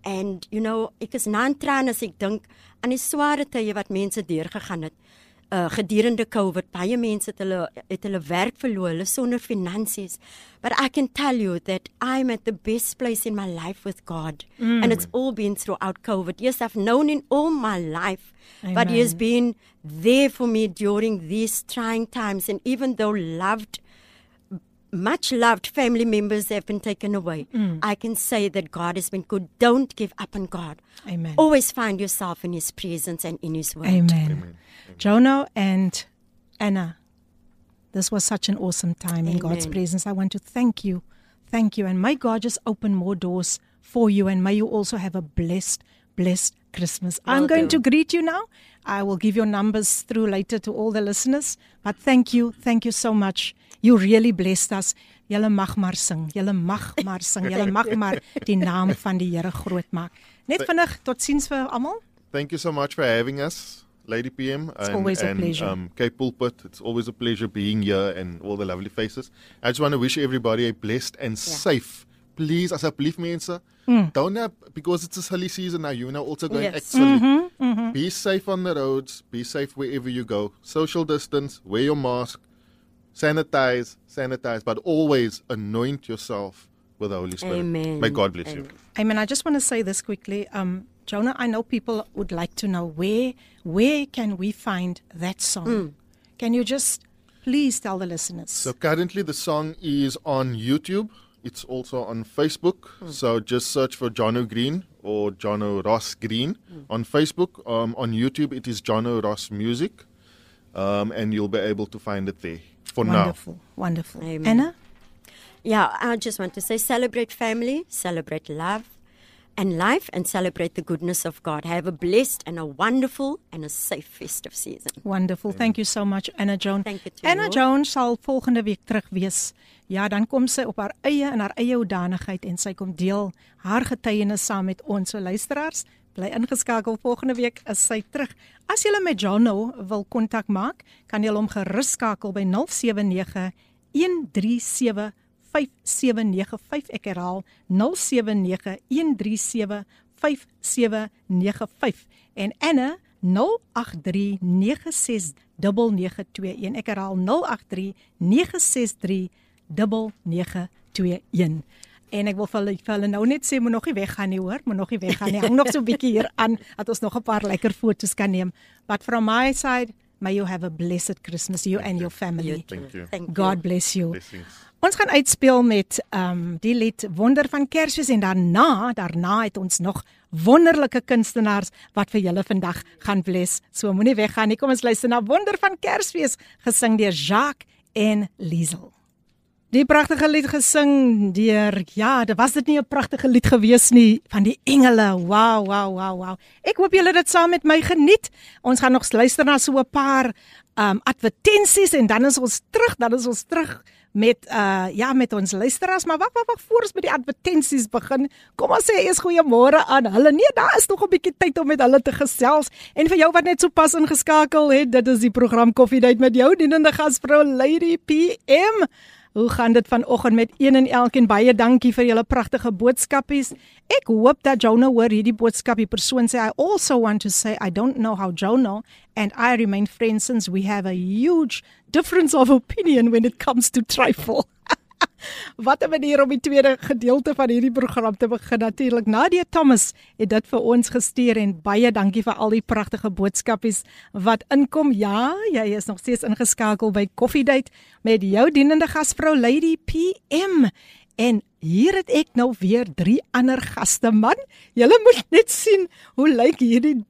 And, you know, ek is na in trane as ek dink aan die sware tye wat mense deurgegaan het. Uh, gedurende COVID, baie mense het hulle, het hulle werk verloor, hulle sonder finansies. But I can tell you that I'm at the best place in my life with God. Mm. And it's all been throughout COVID. Yes, I've known Him all my life. Amen. But He has been there for me during these trying times. And even though loved, much loved family members have been taken away, mm. I can say that God has been good. Don't give up on God. Amen. Always find yourself in His presence and in His word. Amen. Amen. Jono and Anna, this was such an awesome time in Amen. God's presence. I want to thank you. Thank you. And may God just open more doors for you. And may you also have a blessed, blessed Christmas. Well I'm going done. to greet you now. I will give your numbers through later to all the listeners. But thank you. Thank you so much. You really blessed us. Julle mag maar sing. Julle mag maar sing. Julle mag maar die naam van die Here groot maak. Net vinnig, totsiens vir almal. Thank you so much for having us, Lady P M. It's and, always a and, pleasure. Um, Cape Pulpit, it's always a pleasure being here and all the lovely faces. I just want to wish everybody a blessed and yeah. safe. Please, asseblief mense, mm. don't have, because it's a silly season now, you know, also going Yes. actually. Mm-hmm, mm-hmm. Be safe on the roads, be safe wherever you go. Social distance, wear your mask, sanitize, sanitize, but always anoint yourself with the Holy Spirit. Amen. May God bless Amen. you. Amen. I just want to say this quickly. Um, Jonah, I know people would like to know where where can we find that song? Mm. Can you just please tell the listeners? So currently the song is on YouTube. It's also on Facebook. Mm. So just search for Jono Green or Jono Ross Green mm. on Facebook. Um, on YouTube it is Jono Ross Music, um, and you'll be able to find it there for wonderful, now. Wonderful, Amen. Anna? Yeah, I just want to say celebrate family, celebrate love and life, and celebrate the goodness of God. Have a blessed and a wonderful and a safe festive season. Wonderful. Thank you so much, Anna Joan. Thank you to Anna you. Joan sal volgende week terug wees. Ja, dan kom sy op haar eie en haar eie hoedanigheid en sy kom deel haar getuienis saam met ons. So luisteraars, bly ingeskakel. Volgende week is sy terug. As jy met Jono wil kontak maak, kan jy hom gerus skakel by nul sewe nege een drie sewe vyf sewe nege vyf. Ek herhaal nul sewe nege een drie sewe vyf sewe nege vyf. En Anna nul agt drie nege ses nege nege twee een. Ek herhaal nul agt drie nege ses drie nege nege twee een. En ek wil vir hulle, vir hulle nou net sê, moet nog nie weggaan nie hoor, moet nog nie weggaan nie. Hang nog so 'n bietjie hier aan, dat ons nog 'n paar lekker foto's kan neem. But from my side, may you have a blessed Christmas, you and your family. Thank you. Thank God you. bless you. Blessings. Ons gaan uitspeel met um, die lied Wonder van Kersfees en daarna, daarna het ons nog wonderlike kunstenaars wat vir julle vandag gaan bless. So moenie weggaan nie, kom ons luister na Wonder van Kersfees, gesing deur Jacques en Liesel. Die pragtige lied gesing deur, ja, dit was dit nie 'n pragtige lied gewees nie, van die engele. Wow, wow, wow, wow. Ek hoop julle dit saam met my geniet. Ons gaan nog luister na so 'n paar um, advertensies en dan is ons terug, dan is ons terug met uh ja met ons luisteraars, maar wag wag wag voor ons met die advertensies begin. Kom ons sê eers goeiemôre aan hulle. Nee, daar is nog 'n bietjie tyd om met hulle te gesels. En vir jou wat net so pas ingeskakel het, dit is die program Coffee Date met jou dienende gasvrou Lady P M. Hoe gaan dit vanoggend met een en elkeen? Baie dankie vir julle pragtige boodskapies. Ek hoop dat Jono hoor hierdie boodskap. Die persoon sê, I also want to say, I don't know how Jono and I remain friends since we have a huge difference of opinion when it comes to trifle. Wat 'n manier om die tweede gedeelte van hierdie program te begin. Natuurlik, Nadia Thomas het dit vir ons gestuur en baie dankie vir al die pragtige boodskapies wat inkom. Ja, jy is nog steeds ingeskakel by Coffee Date met jou dienende gasvrou Lady P M. En hier het ek nou weer drie ander gaste, man. Julle moet net sien hoe lyk hierdie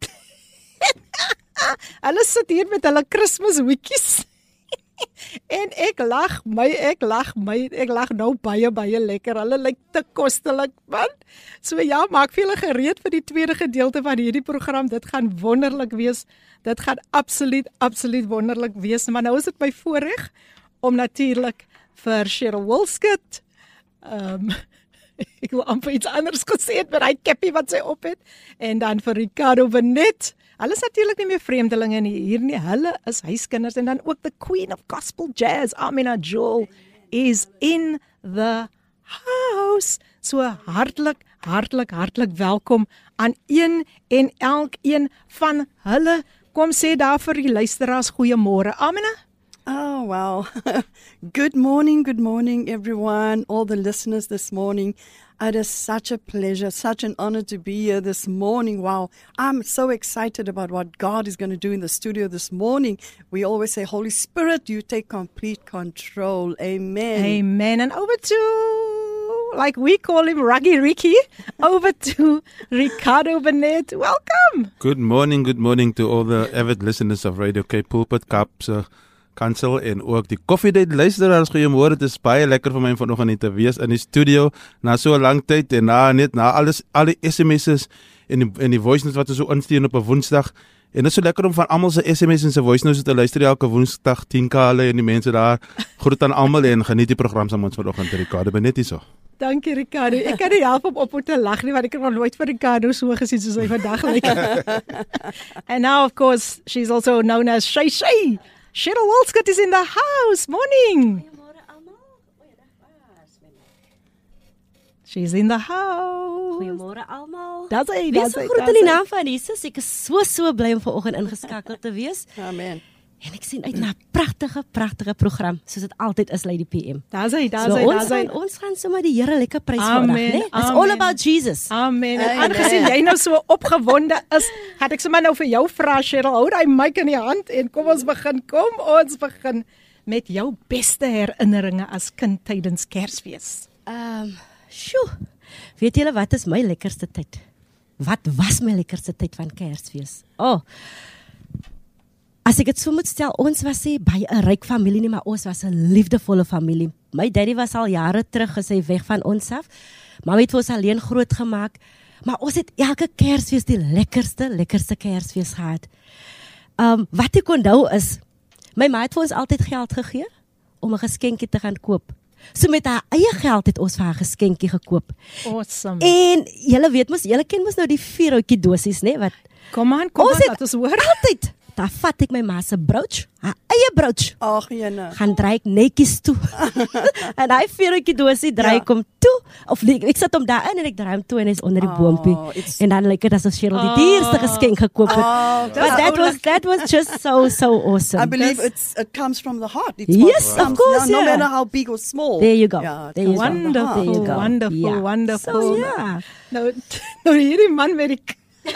hulle sit hier met hulle Kershoekies. En ek lag my, ek lag my, ek lag nou baie, baie lekker. Hulle lyk te kostelik, man. So ja, maak vir julle gereed vir die tweede gedeelte van hierdie program. Dit gaan wonderlik wees. Dit gaan absoluut, absoluut wonderlik wees. Maar nou is dit my voorreg om natuurlik vir Cheryl Wilskut, um, ek wil amper iets anders gesê het met hy keppie wat sy op het, en dan vir Ricardo Benet. Hulle is natuurlik nie meer vreemdelinge nie, hier nie, hulle is huiskinders, en dan ook the Queen of Gospel Jazz, Amina Joel, is in the house. So hartlik, hartlik, hartlik welkom aan een en elkeen van hulle. Kom sê daar vir die luisteraars goeiemôre. Amina. Oh, wow. Good morning, good morning, everyone, all the listeners this morning. It is such a pleasure, such an honor to be here this morning. Wow, I'm so excited about what God is going to do in the studio this morning. We always say, Holy Spirit, you take complete control. Amen. Amen. And over to, like we call him, Ruggy Ricky, over to Ricardo Burnett. Welcome. Good morning, good morning to all the avid listeners of Radio Cape Pulpit, Kaapse Kansel en ook die Koffiedייט luisteraars. Goeiemôre, dit is baie lekker vir my vanoggend hier te wees in die studio na so 'n lang tyd en na net na alles al die S M S's en die, en die voice notes wat ons so instuur op 'n Woensdag. En dit is so lekker om van almal se S M S's en se voice notes te luister elke Woensdag. tien K hulle en die mense daar. Groet aan almal en geniet die program saam met ons vanoggend. Ricardo Burnett hierso. Dankie Ricardo. Ek kan nie help om op om te lag nie want ek het nog nooit vir Ricardo so gesien soos hy vandag lyk. And now of course she's also known as Shay Shay. Cheryl Walscott is in the house. Morning. She's in the house. Goeiemôre almal. Dis hy, dis hy. Groet in die naam van Jesus. Ek is so so bly om vanoggend ingeskakel te wees. Amen. En ek sien uit na 'n pragtige, pragtige program, soos dit altyd is, Lady P M. Dis hy, dis so hy, ons dis hy. Gaan, ons gaan sommer die Here lekker prys vandag, né? It's all about Jesus. Amen. En aangesien jy nou so opgewonde is, gaan ek sommer nou vir jou vra, Cheryl, hou daai mic in die hand en kom ons begin. Kom ons begin met jou beste herinneringe as kind tydens Kersfees. Ehm, um, sjoe. Weet julle wat is my lekkerste tyd? Wat was my lekkerste tyd van Kersfees? Oh. As ek dit so moet stel, ons was nie by 'n ryk familie nie, maar ons was 'n liefdevolle familie. My daddy was al jare terug gesê weg van ons af. Mamma het vir ons alleen groot gemaak, maar ons het elke Kersfees die lekkerste, lekkerste Kersfees gehad. Um, wat ek onthou is, my ma het vir ons altyd geld gegee om 'n geskenkie te gaan koop. So met haar eie geld het ons vir haar geskenkie gekoop. Awesome. En julle weet mos, julle ken mos nou die vier houtjie dosies, né? Wat? Kom aan, kom aan, laat ons hoor. Altyd. Daar vat ek my ma se brooch, haar eie brooch. Ag, jene. Gaan draai ek netjies toe. En hy viertjie dosie draai kom ja. toe. Of ek, ek sit hom daar in en ek draai hom toe en hy's onder die oh, boompie. En dan lyk dit asof Cheryl die dierste geskenk gekoop het. Oh, But that was that was just so so awesome. I believe it's it comes from the heart. It's yes, wow. of course. No, yeah. no matter how big or small. There you go. Yeah, there you wonderful, go. There you go. Wonderful, yeah. wonderful. So, yeah. Nou, nou hierdie man met die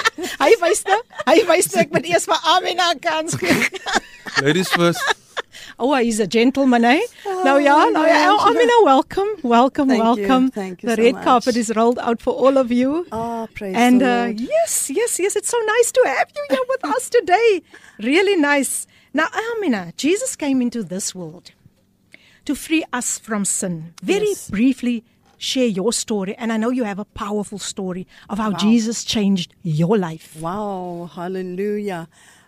hy wys nou, hy wys nou ek moet eers vir Amina kans gee. Ladies first. Oh, he's a gentleman, eh? Oh, nou ja, nou ja, oh, Amina, welcome, welcome, Thank welcome. You. Thank you the so red much. carpet is rolled out for all of you. Oh, praise and the uh, Lord. yes, yes, yes, it's so nice to have you here with us today. Really nice. Now, Amina, Jesus came into this world to free us from sin. Very yes. briefly, share your story, and I know you have a powerful story of how wow. Jesus changed your life. Wow, hallelujah.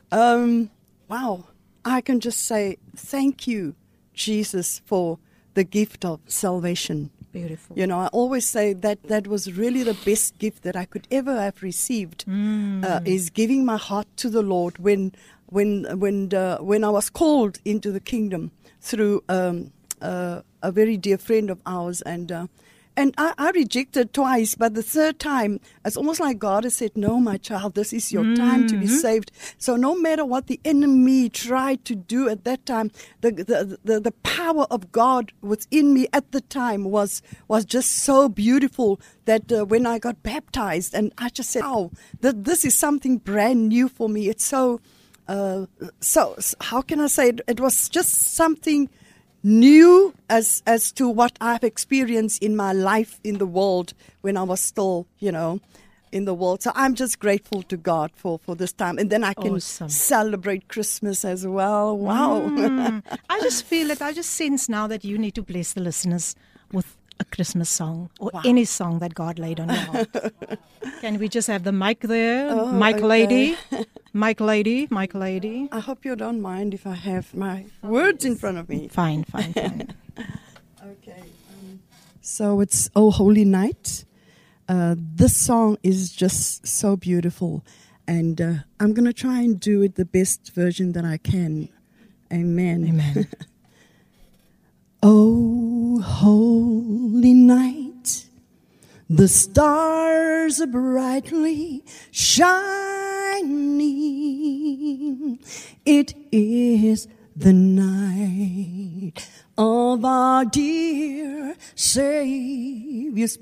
Um, wow, I can just say thank you, Jesus, for the gift of salvation. Beautiful. You know, I always say that that was really the best gift that I could ever have received, mm. uh, is giving my heart to the Lord when, when, when, uh, when I was called into the kingdom through um, uh, a very dear friend of ours, and uh, And I, I rejected twice, but the third time, it's almost like God has said, no, my child, this is your mm-hmm. time to be saved. So no matter what the enemy tried to do at that time, the, the, the, the power of God within me at the time was, was just so beautiful that uh, when I got baptized, and I just said, oh, th- this is something brand new for me. It's so, uh, so how can I say it? It was just something new as as to what I've experienced in my life in the world when I was still, you know, in the world. So I'm just grateful to God for, for this time. And then I can awesome. celebrate Christmas as well. Wow. Mm. I just feel it. I just sense now that you need to bless the listeners with a Christmas song or wow. any song that God laid on your heart. Can we just have the mic there? Oh, mic okay. lady. Mic lady. Mic lady. I hope you don't mind if I have my words in front of me. Fine, fine, fine. Okay. Um, so it's Oh Holy Night. Uh, this song is just so beautiful. And uh, I'm going to try and do it the best version that I can. Amen. Amen. Oh, holy night, the stars are brightly shining. It is the night of our dear Savior's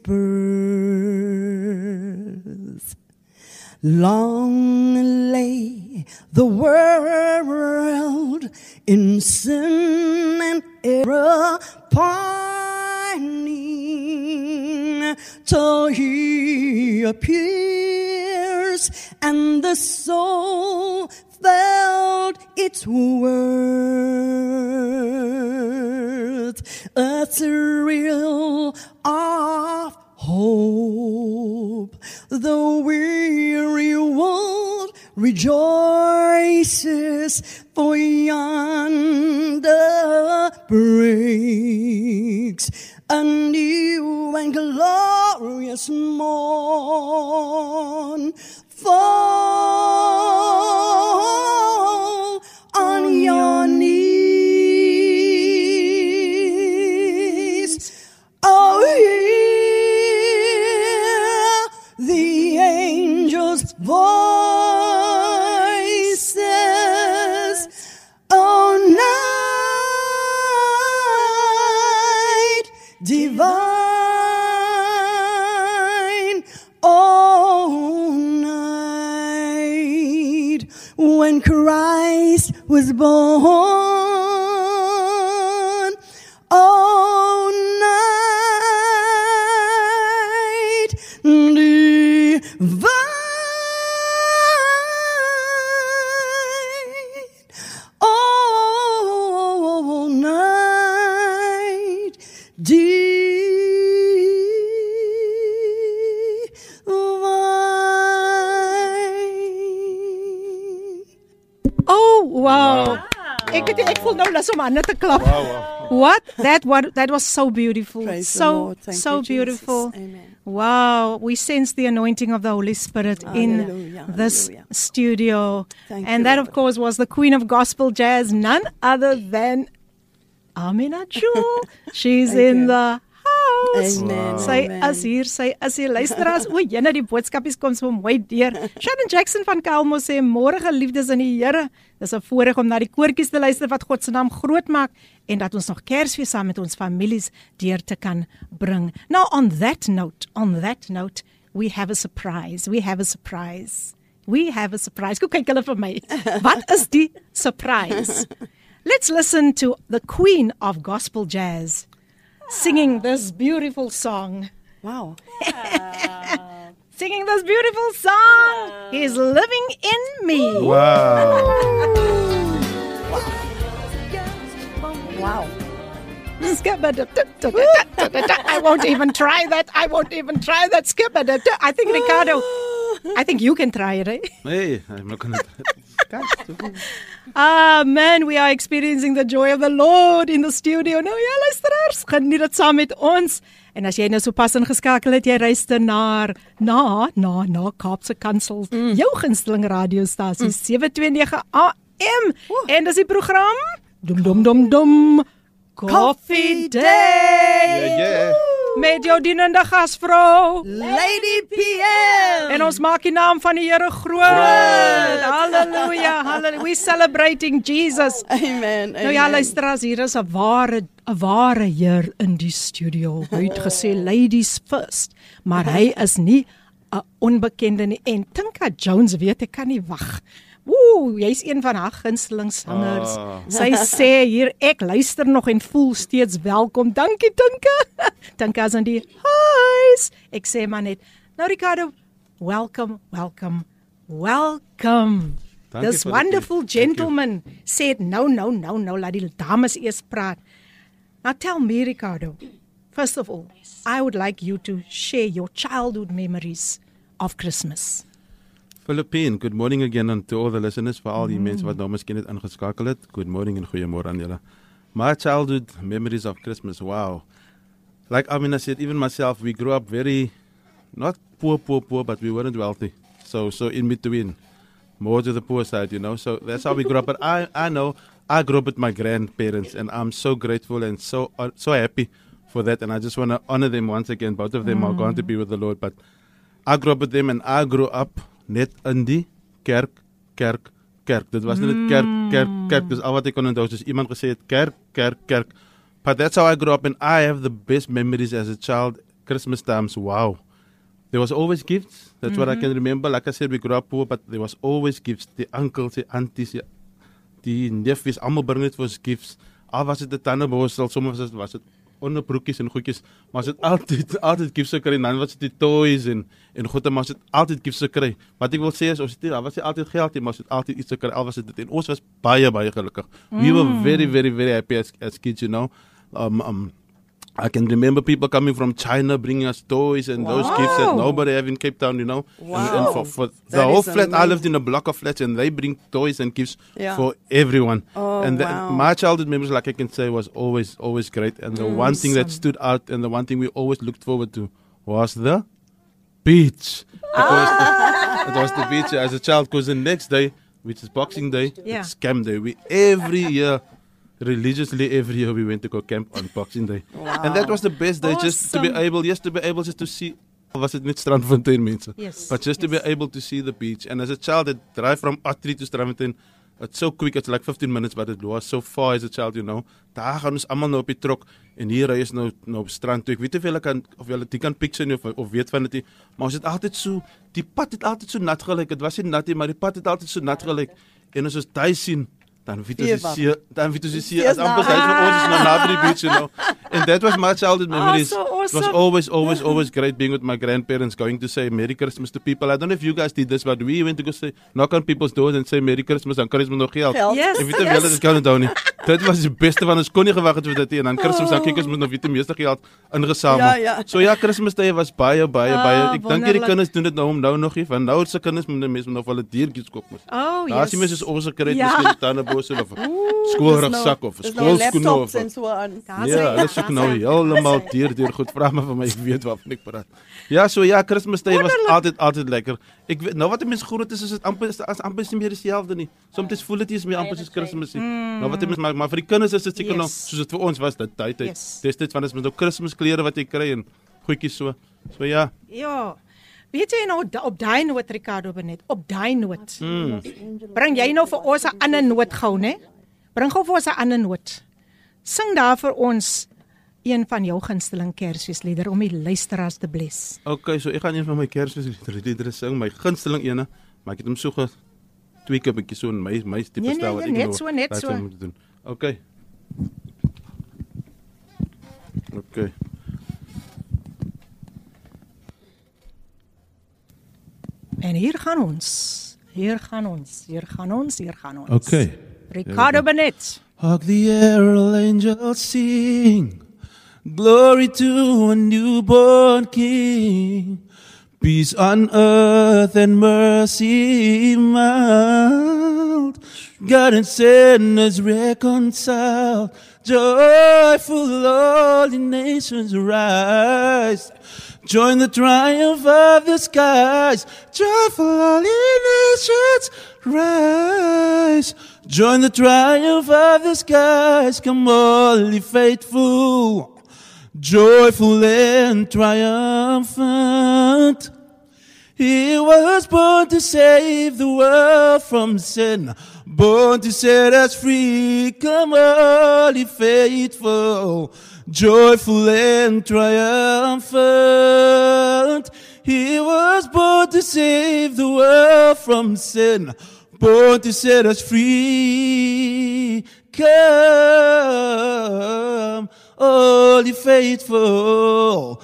birth. Long lay the world in sin and error pining, till he appears and the soul felt its worth. A thrill of hope, the weary world rejoices, for yonder breaks a new and glorious morn. Fall on your knees, oh, hear the angels' voices, oh, night divine, oh, night when Christ was born, oh, night divine, oh, night divine. Oh, wow. Ek het ek voel nou lus om aan te klap. Wow, wow. What? That what that was so beautiful. Praise the so Lord. Thank so you, Jesus. beautiful. Amen. Wow, we sense the anointing of the Holy Spirit in Hallelujah, this hallelujah. studio. Thank and you, that Lord. of course was the Queen of Gospel Jazz, none other than Amina Jewel. She's Thank in you. the house. Amen. Sy Amen. is hier, sy is hier. Luisteraars, o, jene die boodskapies kom so mooi deur. Shannon Jackson van Kelmo sê môre geliefdes in die Here. Dis 'n voorreg om na die koortjies te luister wat God se naam groot maak en dat ons nog Kersfees saam met ons families deur te kan bring. Now on that note, on that note, we have a surprise. We have a surprise. We have a surprise. Kom kyk hulle vir my. Wat is die surprise? Let's listen to the Queen of Gospel Jazz singing this beautiful song. Wow. Singing this beautiful song. He's living in me. Wow. Wow. I won't even try that. I won't even try that. Skip it. I think Ricardo, I think you can try it, eh? Hey, I'm not gonna. Ah, man, we are experiencing the joy of the Lord in the studio. Nou ja, luisteraars, geniet dit saam met ons. En as jy nou sopas ingeskakel het, jy luister na na na na Kaapse Kansel, mm. jou gunsteling radiostasie mm. sewe twee nege A M. Oeh. En dis die program Dum dum dum dum Coffee Day. Yeah, yeah. Met jou dienende gasvrou Lady P M. En ons maak die naam van die Here groot. Halleluja. Halleluja. We celebrating Jesus. Amen. Nou ja, amen. luisteraars, hier is 'n ware 'n ware heer in die studio. Hy het gesê ladies first, maar hy is nie 'n onbekende nie. En Tinka Jones weet ek kan nie wag. Ooh, jy's een van haar gunsteling sangers. Ah. Sy sê hier, ek luister nog en voel steeds welkom. Dankie Tinka. Tinka is in die huis. Ek sê maar net, nou Ricardo, welcome, welcome, welcome. Dankie This vir die wonderful brief. Thank you. gentleman said, no, no, no, no, laat die dames eers praat. Now tell me, Ricardo, first of all, I would like you to share your childhood memories of Christmas. Philippine, good morning again and to all the listeners, vir al die mm. mense wat nou miskien net ingeskakel het. Good morning en goeiemôre aan julle. My childhood memories of Christmas, wow. Like Amina said, even myself, we grew up very, not poor, poor, poor, but we weren't wealthy. So, so in between, more to the poor side, you know. So that's how we grew up. But I, I know, I grew up with my grandparents, and I'm so grateful and so, uh, so happy for that. And I just want to honor them once again. Both of them mm. are going to be with the Lord. But I grew up with them and I grew up net in die kerk, kerk, kerk. Dit was net kerk, kerk, kerk. Dis al wat ek kon onthou. Soos iemand gesê het, kerk, kerk, kerk. But that's how I grew up, and I have the best memories as a child. Christmas times, wow. There was always gifts. That's mm-hmm. what I can remember. Like I said, we grew up poor, but there was always gifts. The uncles, the aunties, the, die neefjes, allemaal bring het vir ons gifts. Al was het de tannenborstel, sommige was het onderbroekjes en goedjes, maar was het altijd, altijd gifts gekry, en dan was het die toys en, en goed, maar was het altijd gifts gekry. Wat ek wil sê is, ons het, al was het altijd geld, maar was het altijd iets gekry, al was het dit, en ons was baie, baie gelukkig. Mm. We were very, very, very happy as, as kids, you know. Um, um, I can remember people coming from China bringing us toys and wow. those gifts that nobody have in Cape Town, you know. Wow. And, and for, for the whole flat, amazing. I lived in a block of flats, and they bring toys and gifts yeah. for everyone. Oh, and the, wow. my childhood memories, like I can say, was always, always great. And the mm, one thing that stood out and the one thing we always looked forward to was the beach. Ah. It was the beach as a child, because the next day, which is Boxing Day, yeah. it's camp day. We every year... religiously every year we went to go camp on Boxing Day. Wow. And that was the best day, awesome. Just to be able, yes, to be able just to see, was it net Strandfontein mense? Yes. But just yes. to be able to see the beach. And as a child, the drive from Atri to Strandfontein, it's so quick, it's like fifteen minutes, but it was so far as a child, you know. Daar gaan ons allemaal nou op die trok, en hier ry is nou, nou op strand toe. Ek weet of julle kan, of julle die kan picture nie, of, of weet van dit nie, maar ons het altyd so, die pad het altyd so nat gelyk, het was nie nat nie, maar die pad het altyd so nat gelyk, en as ons daai sien, dan weet ons die dan weet ons die as amper hy van ons is nou na die beach, you know. And that was my childhood memories. Oh, so awesome. It was always, always, always great being with my grandparents, going to say Merry Christmas to people. I don't know if you guys did this, but we went to go say, knock on people's doors and say Merry Christmas, dan Christmas nog geld. Yes, ek weet nie yes. Dit kan onthou nie. Dit was die beste van ons kon nie gewag het vir dit, en dan Christmas, dan kyk ons moet nog weet die meeste geld ingesamel. Ja, ja. So ja, Christmas Day was baie, baie, oh, baie. Ek dink hierdie wonderlik. kinders doen dit nou om nou nog nie, van nou se kinders moet mense nog wel 'n diertjies koop mos. Oh, daar yes. is die mense is ons gekry, Ja. miskien tandeborsel of skoolrugsak of skoolskoene of. En so aan. Ja, hulle soek nou heeltemal deur deur goed, vra my vir my, ek weet waarvan ek praat. Ja, so ja, Christmas Day was altyd altyd lekker. Ek weet nou wat die mense groot is, is dit amper as amper nie meer dieselfde nie. Soms voel dit is meer amper soos Kersfees. Mm. Nou wat die mense maar, maar vir die kinders is dit seker Yes. nog soos dit vir ons was dit tyd tyd. Yes. Dis dit van is met nou Kersklere wat jy kry en goedjies so. So ja. Ja. Weet jy nou da- op daai noot Ricardo Benet, op daai noot. Mm. Bring jy nou vir ons 'n ander noot gou, né? Bring gou vir ons 'n ander noot. Sing daar vir ons een van jou gunsteling Kersfeesliedere om die luisteraars te bless. Okay, so ek gaan een van my Kersfeesliedere sing, my gunsteling ene, maar ek het hom so ge twee keer bietjie so in my my tipe Nee, nee, styl wat nee, ek net nou so, net daai so. sou moet doen. Okay. Okay. En hier gaan ons. Hier gaan ons. Hier gaan ons. Hier gaan ons. Okay. Ricardo Benet. Hark the herald angels sing, glory to a newborn King, peace on earth and mercy mild, God and sinners reconciled, joyful all the nations rise, join the triumph of the skies, joyful all the nations rise, join the triumph of the skies, come all ye faithful, joyful and triumphant. He was born to save the world from sin, born to set us free, come all ye faithful, joyful and triumphant. He was born to save the world from sin, born to set us free. Come, all ye faithful,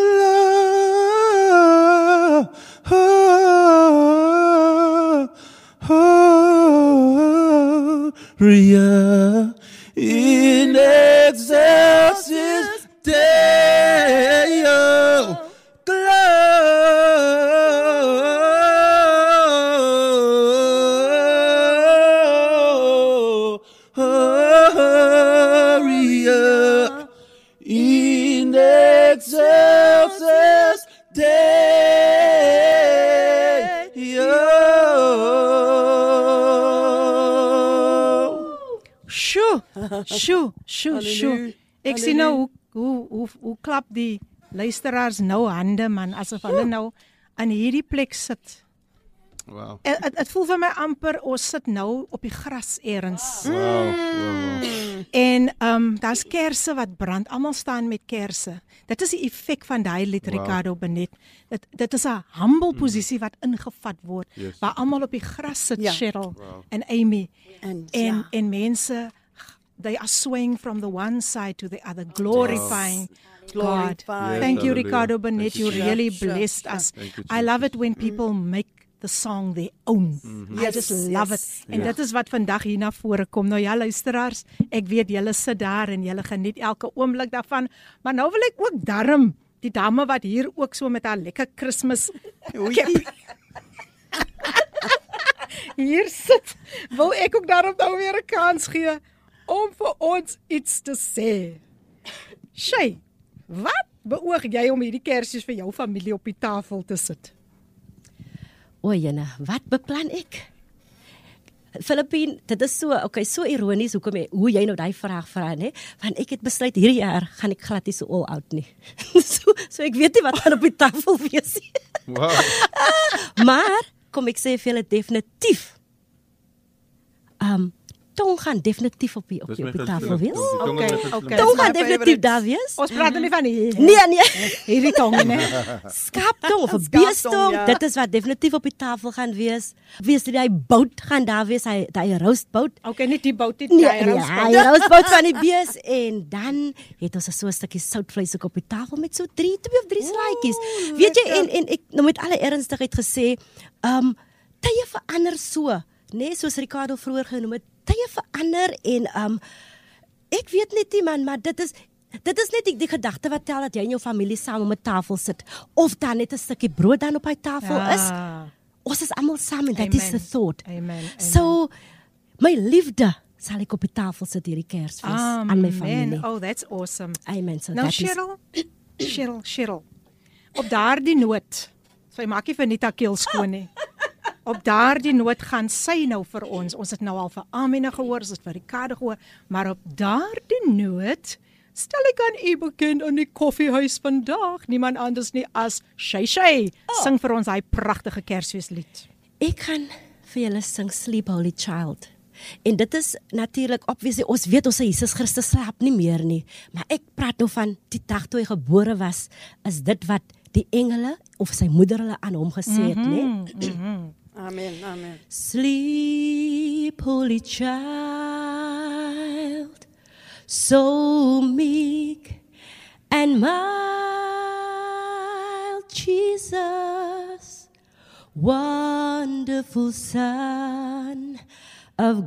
gloria in excelsis Deo. Gloria in excelsis Deo. Sjoe, sjoe, sjoe, sjoe. Ek sien nou hoe hoe hoe hoe klap die luisteraars nou hande man asof hulle nou aan hierdie plek sit. Wow. Dit dit voel vir my amper ons sit nou op die gras eers. Wow. Wow. wow. En ehm um, daar's kersse wat brand. Almal staan met kersse. Dit is die effek van daai lied Wow. Ricardo Benet. Dit dit is 'n humble posisie wat ingevat word Yes. waar almal op die gras sit, Ja. Cheryl Wow. en Amy. En, En ja. en mense they are swaying from the one side to the other, glorifying God. Glorify. Yes, Thank you, hallelujah. Ricardo Benet. Thank you, You Jesus. really Sure, blessed sure. us. Thank you, I love Jesus. it when people make the song their own. I Yes, just love yes. it. En dit is wat vandag hier na vore kom. Nou ja, luisteraars, ek weet julle sit daar en julle geniet elke oomblik daarvan, maar nou wil ek ook darm die dame wat hier ook so met haar lekker Kersfees cap hier sit, wil ek ook daarom nou weer 'n kans gee om vir ons iets te sê. Shay, wat beoog jy om hierdie kersies vir jou familie op die tafel te sit? O, jene, wat beplan ek? Filippine, dit is so, okay, so ironies hoekom jy, hoe jy nou daai vraag vra, né? Want ek het besluit hierdie jaar gaan ek glad nie so all out nie. so so ek weet nie wat gaan op die tafel wees nie. Wow. Maar kom ek sê vir julle definitief. Um tong gaan definitief op die op die, op die tafel wees. Okay, okay. Tong my gaan definitief daar wees. Ons praat nie van hier. Nee, nee. Hierdie tong nie. Skaaptong of 'n Skaaptong, beestong, ja. dit is wat definitief op die tafel gaan wees. Wees dit hy bout gaan daar wees, hy hy roastbout. Okay, nie die bout nie, Nee, die ja, roastbout. hy roastbout van die bees en dan het ons so 'n stukkie soutvleis ook op die tafel met so drie, twee of drie slaaitjies. Weet jy en en ek nou met alle ernstigheid gesê, um tye verander so, nee, soos Ricardo vroeër genoem het, tye verander en um ek weet net nie man, maar dit is dit is net die, die gedagte wat tel dat jy en jou familie saam om 'n tafel sit of dan net 'n stukkie brood dan op hy tafel Ja. is. Ons is almal saam en that is Amen. the thought. Amen, amen. So my liefde sal ek op die tafel sit hierdie Kersfees aan my familie. Oh, that's awesome. Amen. So Nou that is Cheryl, Cheryl, Cheryl. Op daardie noot, sy maak nie vir Nita keel skoon nie. Op daardie noot gaan sy nou vir ons. Ons het nou al vir Amina gehoor, ons het vir Ricardo gehoor, maar op daardie noot stel ek aan u bekend in die koffiehuis vandag, niemand anders nie as Shay Shay. Oh. Sing vir ons hy pragtige Kersfeeslied. ek gaan vir julle sing Sleep Holy Child. En dit is natuurlik obviously ons weet ons Jesus Christus slaap nie meer nie, maar ek praat nou van die dag toe hy gebore was, is dit wat die engele of sy moeder hulle aan hom gesê het, mm-hmm. né? Mm-hmm. Amen, amen. Sleep, holy child, so meek and mild, Jesus, wonderful Son of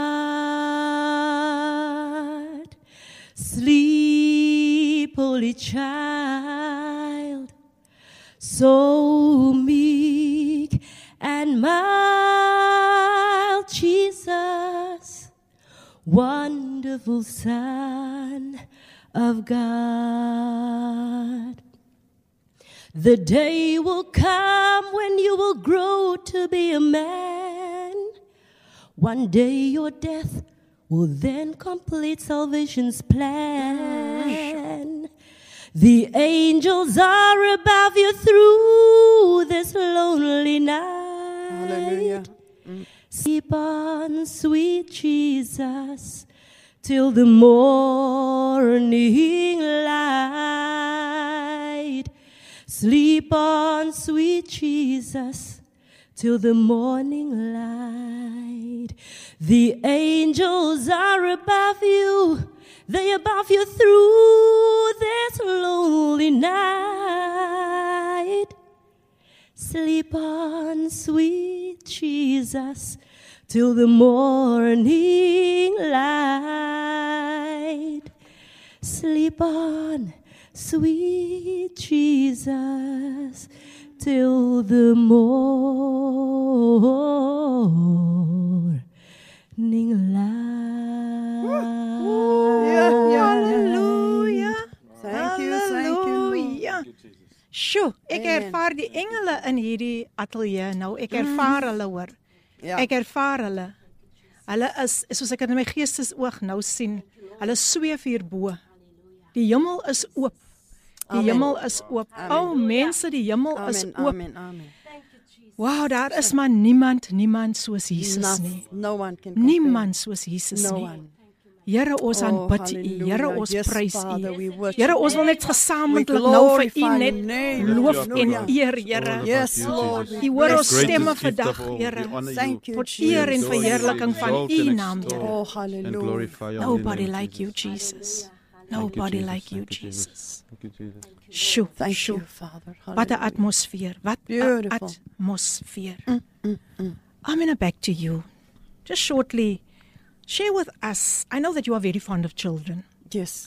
God. Sleep, holy child, so meek and mild, Jesus, wonderful Son of God. The day will come when you will grow to be a man. One day your death will then complete salvation's plan. The angels are above you through this lonely night. Hallelujah. Sleep on, sweet Jesus, till the morning light. Sleep on, sweet Jesus, till the morning light. The angels are above you, they above you through this lonely night. Sleep on, sweet Jesus, till the morning light. Sleep on, sweet Jesus, till the morning light. Yeah, yeah. Hallelujah. Thank you, thank you. Hallelujah. Sjoe, ek Amen. ervaar die engele in hierdie ateljee nou. Ek ervaar hulle hoor. Ja. Ek ervaar hulle. Hulle is soos ek in my geestesoog nou sien. Hulle sweef hierbo. Die hemel is oop. Die Amen. hemel is oop. O oh, mense, die hemel Amen, is oop. amen, amen. Wow, daar is maar niemand, niemand soos Jesus Noth- nie. No one can compare. Niemand soos Jesus No nie. one. Here ons Oh, aanbid U, hallelujah. Here ons Yes, prys Father, we U. worship Here ons wil net We gesamentlik nou vir U glorify net your name. loof en Hallelujah. eer, Here. Yes, you, Lord. Jesus. U hoor bless ons you. stemme Greatest gift vandag, of all, Here. we honor Thank you, Tot Jesus. eer en adore you, verheerliking van exalt U and naam, extol Here. Oh, and hallelujah. glorify your Nobody holy name, like you, Jesus. Jesus. Thank you, Nobody Jesus. like you, Thank you, Jesus. Thank you, Jesus. Sjoe, Thank sjoe. you, Father. Wat 'n Hallelujah. atmosfeer. Wat 'n Beautiful. atmosfeer. Mm, mm, mm. I'm going to back to you. Just shortly, share with us. I know that you are very fond of children. Yes.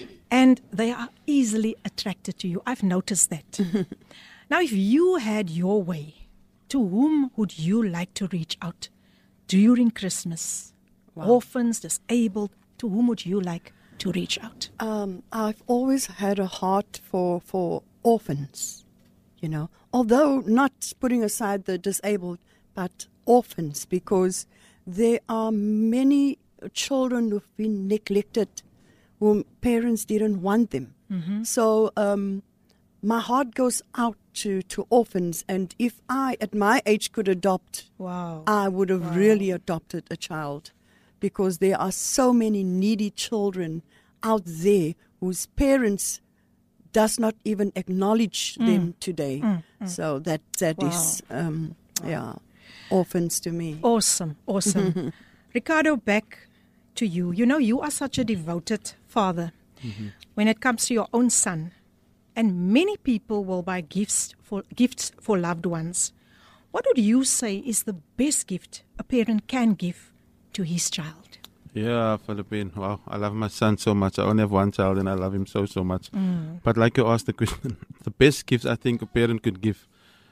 And they are easily attracted to you. I've noticed that. Now, if you had your way, to whom would you like to reach out during Christmas? Wow. Orphans, disabled, to whom would you like to reach out? Um, I've always had a heart for, for orphans, you know, although not putting aside the disabled, but orphans, because there are many children who've been neglected, whom parents didn't want them. Mm-hmm. So um, my heart goes out to, to orphans, and if I, at my age, could adopt, Wow. I would have Wow. really adopted a child, because there are so many needy children out there whose parents does not even acknowledge Mm. them today. Mm, mm. So that that Wow. is um, yeah, orphans to me. Awesome, awesome. Ricardo, back to you. You know, you are such a devoted father Mm-hmm. when it comes to your own son. And many people will buy gifts for gifts for loved ones. What would you say is the best gift a parent can give to his child? Yeah, Philippine. Wow, I love my son so much. I only have one child and I love him so, so much. Mm. But like you asked the question, the best gift I think a parent could give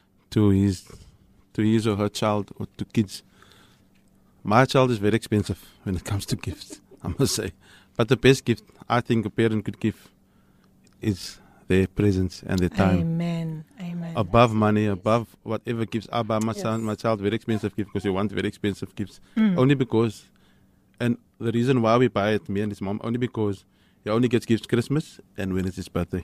to his to his or her child or to kids. My child is very expensive when it comes to gifts, I must say. But the best gift I think a parent could give is their presence and their time. Amen. Amen. Above money, above whatever gifts. I buy my Yes. son, my child very expensive gift because he wants very expensive gifts. Mm. Only because, and the reason why we buy it, me and his mom, only because he only gets gifts Christmas and when it's his birthday.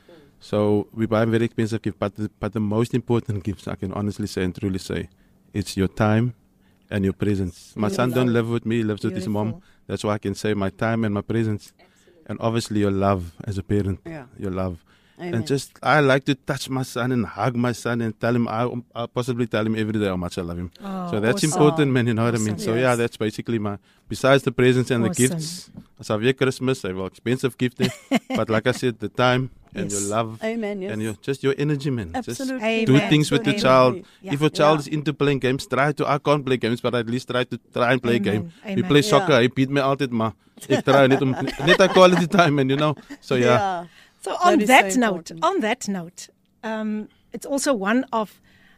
So we buy him very expensive gift, but the, but the most important gifts I can honestly say and truly say, it's your time and your presence. My son don't live with me, he lives with his mom. Beautiful. That's why I can say my time and my presence. And obviously your love as a parent, Yeah. your love. Amen. And just, I like to touch my son and hug my son and tell him, I, I'll possibly tell him every day how much I love him. Oh, so that's awesome. important, man, you know what I mean? Awesome. So Yes. yeah, that's basically my, besides the presents and Awesome. the gifts, as I wear Christmas, I will expensive gift there. But like I said, the time and Yes. your love Amen. Yes. and your, just your energy, man. Absolutely. Amen. Just do things with the Amen. child. Yeah. If a child Yeah. is into playing games, try to, I can't play games, but at least try to try and play Amen. a game. We Amen. play soccer, Yeah. he beat me altyd, maar ek try net om, net a quality time, and you know, so yeah. Yeah. So on That is that so note, important. on that note, um, it's also one of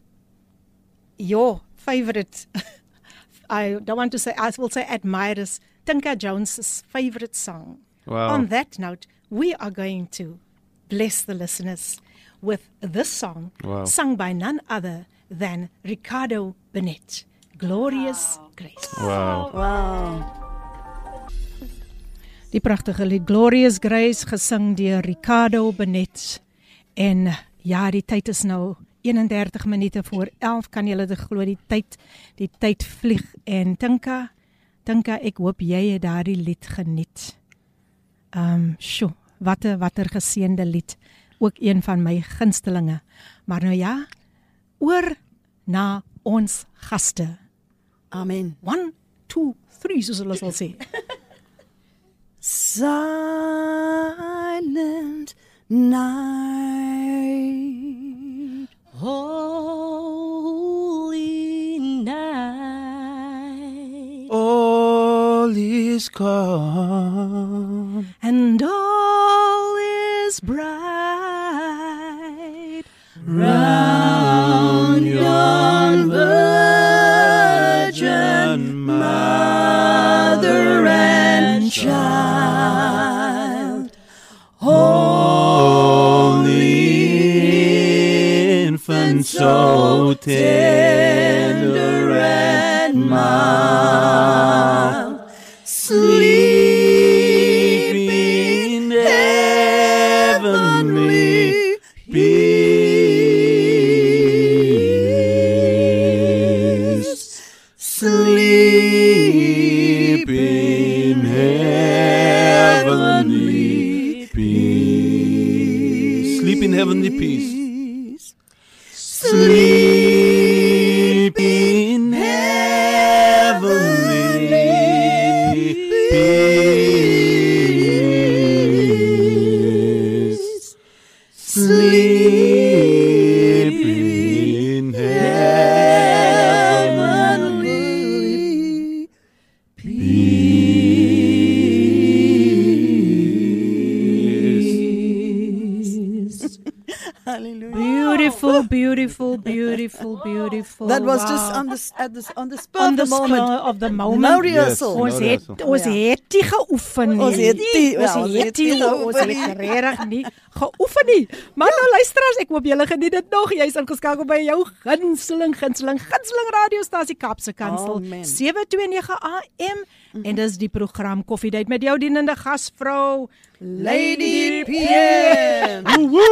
your favorite, I don't want to say, I will say admirers, Tinka Jones's favorite song. Wow. On that note, we are going to bless the listeners with this song, Wow. sung by none other than Ricardo Bennett, Glorious Grace. Wow. Wow. Die pragtige lied Glorious Grace gesing deur Ricardo Bennett. En ja, die tyd is nou eenendertig minute voor elf. Kan julle dit glo, die tyd, die tyd vlieg. En Tinka, Tinka, ek hoop jy het daardie lied geniet. Um, sjoe, wat 'n watter geseënde lied. Ook een van my gunstelinge. Maar nou ja, oor na ons gaste. Amen. One, two, three, soos hulle sal sê. Silent night. Holy night. All is calm. And all is bright Round yon virgin mother and child, holy infant, so tender and mild, sleep in beautiful, beautiful. That was wow. just on the at the on the spur on of the the moment. spur of the moment. No rehearsal. Ons no het rehearsal. ons het nie geoefen nie. Ons het nie- ons ja, ons het het nie nie ons geoefen het regtig nie geoefen nie. Maar nou luisteraars, ek hoop julle geniet dit nog. Jy's ingeskakel by jou gunsteling gunsteling gunsteling radiostasie Kaapse Kansel Amen. sewe twee nege A M mm-hmm. en dis die program Koffiedייט met jou dienende gasvrou Lady P P M.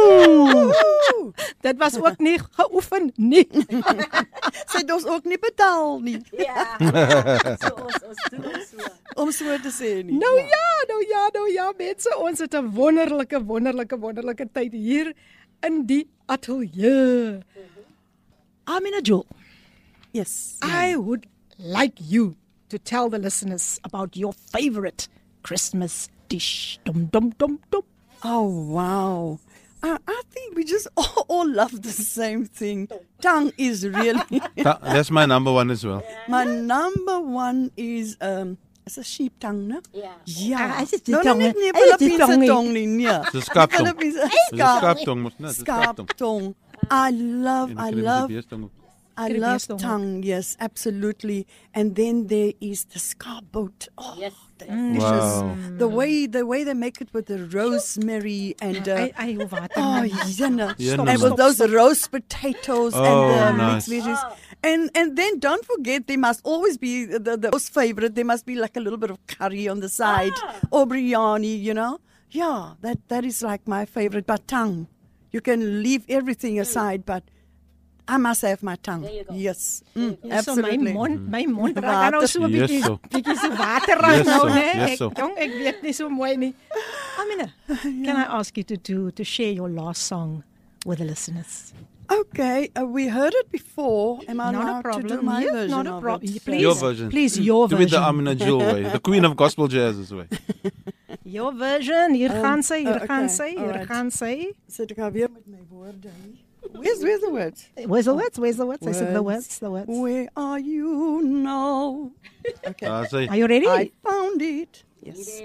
M. Dit was ook nie geoefen nie. Sy het ons ook nie betaal nie. Ja. So ons ons doen ons so. Om so te sê nie. Nou ja, nou ja, nou ja, mense, ons het 'n wonderlike, wonderlike, wonderlike tyd hier in die ateljee. Amina Jewel, Yes. I would like you to tell the listeners about your favorite Christmas dish. Dum dum dum dum. Oh, wow. I, I think we just all, all love the same thing. Tongue is really... Tha- That's my number one as well. My number one is... Um, it's a sheep tongue, no? Ja. Ja. Ah, is dit die no, tong, no, hè? nie Is dit die Filipijnse tong nie? tong nie, nee. Dis 'n skaaptong. Filipijnse Dis 'n skaap, skaaptong, mos net, dis 'n skaaptong. skaaptong. I love, En I dan kry jy die love, beestong ook. I Kry die love beestong ook. tongue, yes, absolutely. And then there is the scarboat. Oh, Yes. delicious. Wow. The way, the way they make it with the rosemary and... Uh, Ai ai hoe water. Oh, man. yeah. Stop, And with stop, those roast potatoes Oh, and the nice. mixed veggies. And and then don't forget there must always be the, the most favorite. There must be like a little bit of curry on the side or biryani, you know. Yeah, that that is like my favorite. But tongue, you can leave everything aside, but I must have my tongue. you go. Yes, mm, Ja, so my absolutely. mond, my mond raak nou so 'n Yes, bietjie so. bietjie so water raak Yes, nou, so. né? Yes, Ek so. jong, ek weet nie so mooi nie. Amina, can I ask you to to to share your last song with the listeners? Okay, uh, we heard it before. Am I Not a allowed to problem. do my Yes, version not a of problem. it? Please. Your version. Please, your Do it the version. Amina Jewel way, the queen of gospel jazz's way. Your version. Hier Um, gaan sy, hier uh, gaan okay, sy, hier alright. gaan sy. Sit ek alweer met my woorde hier. Where's where's the words? Where's the words? Where's the words? I said the words, the words. Where are you now? Okay. Ah, sy. Are you ready? I found it. Yes.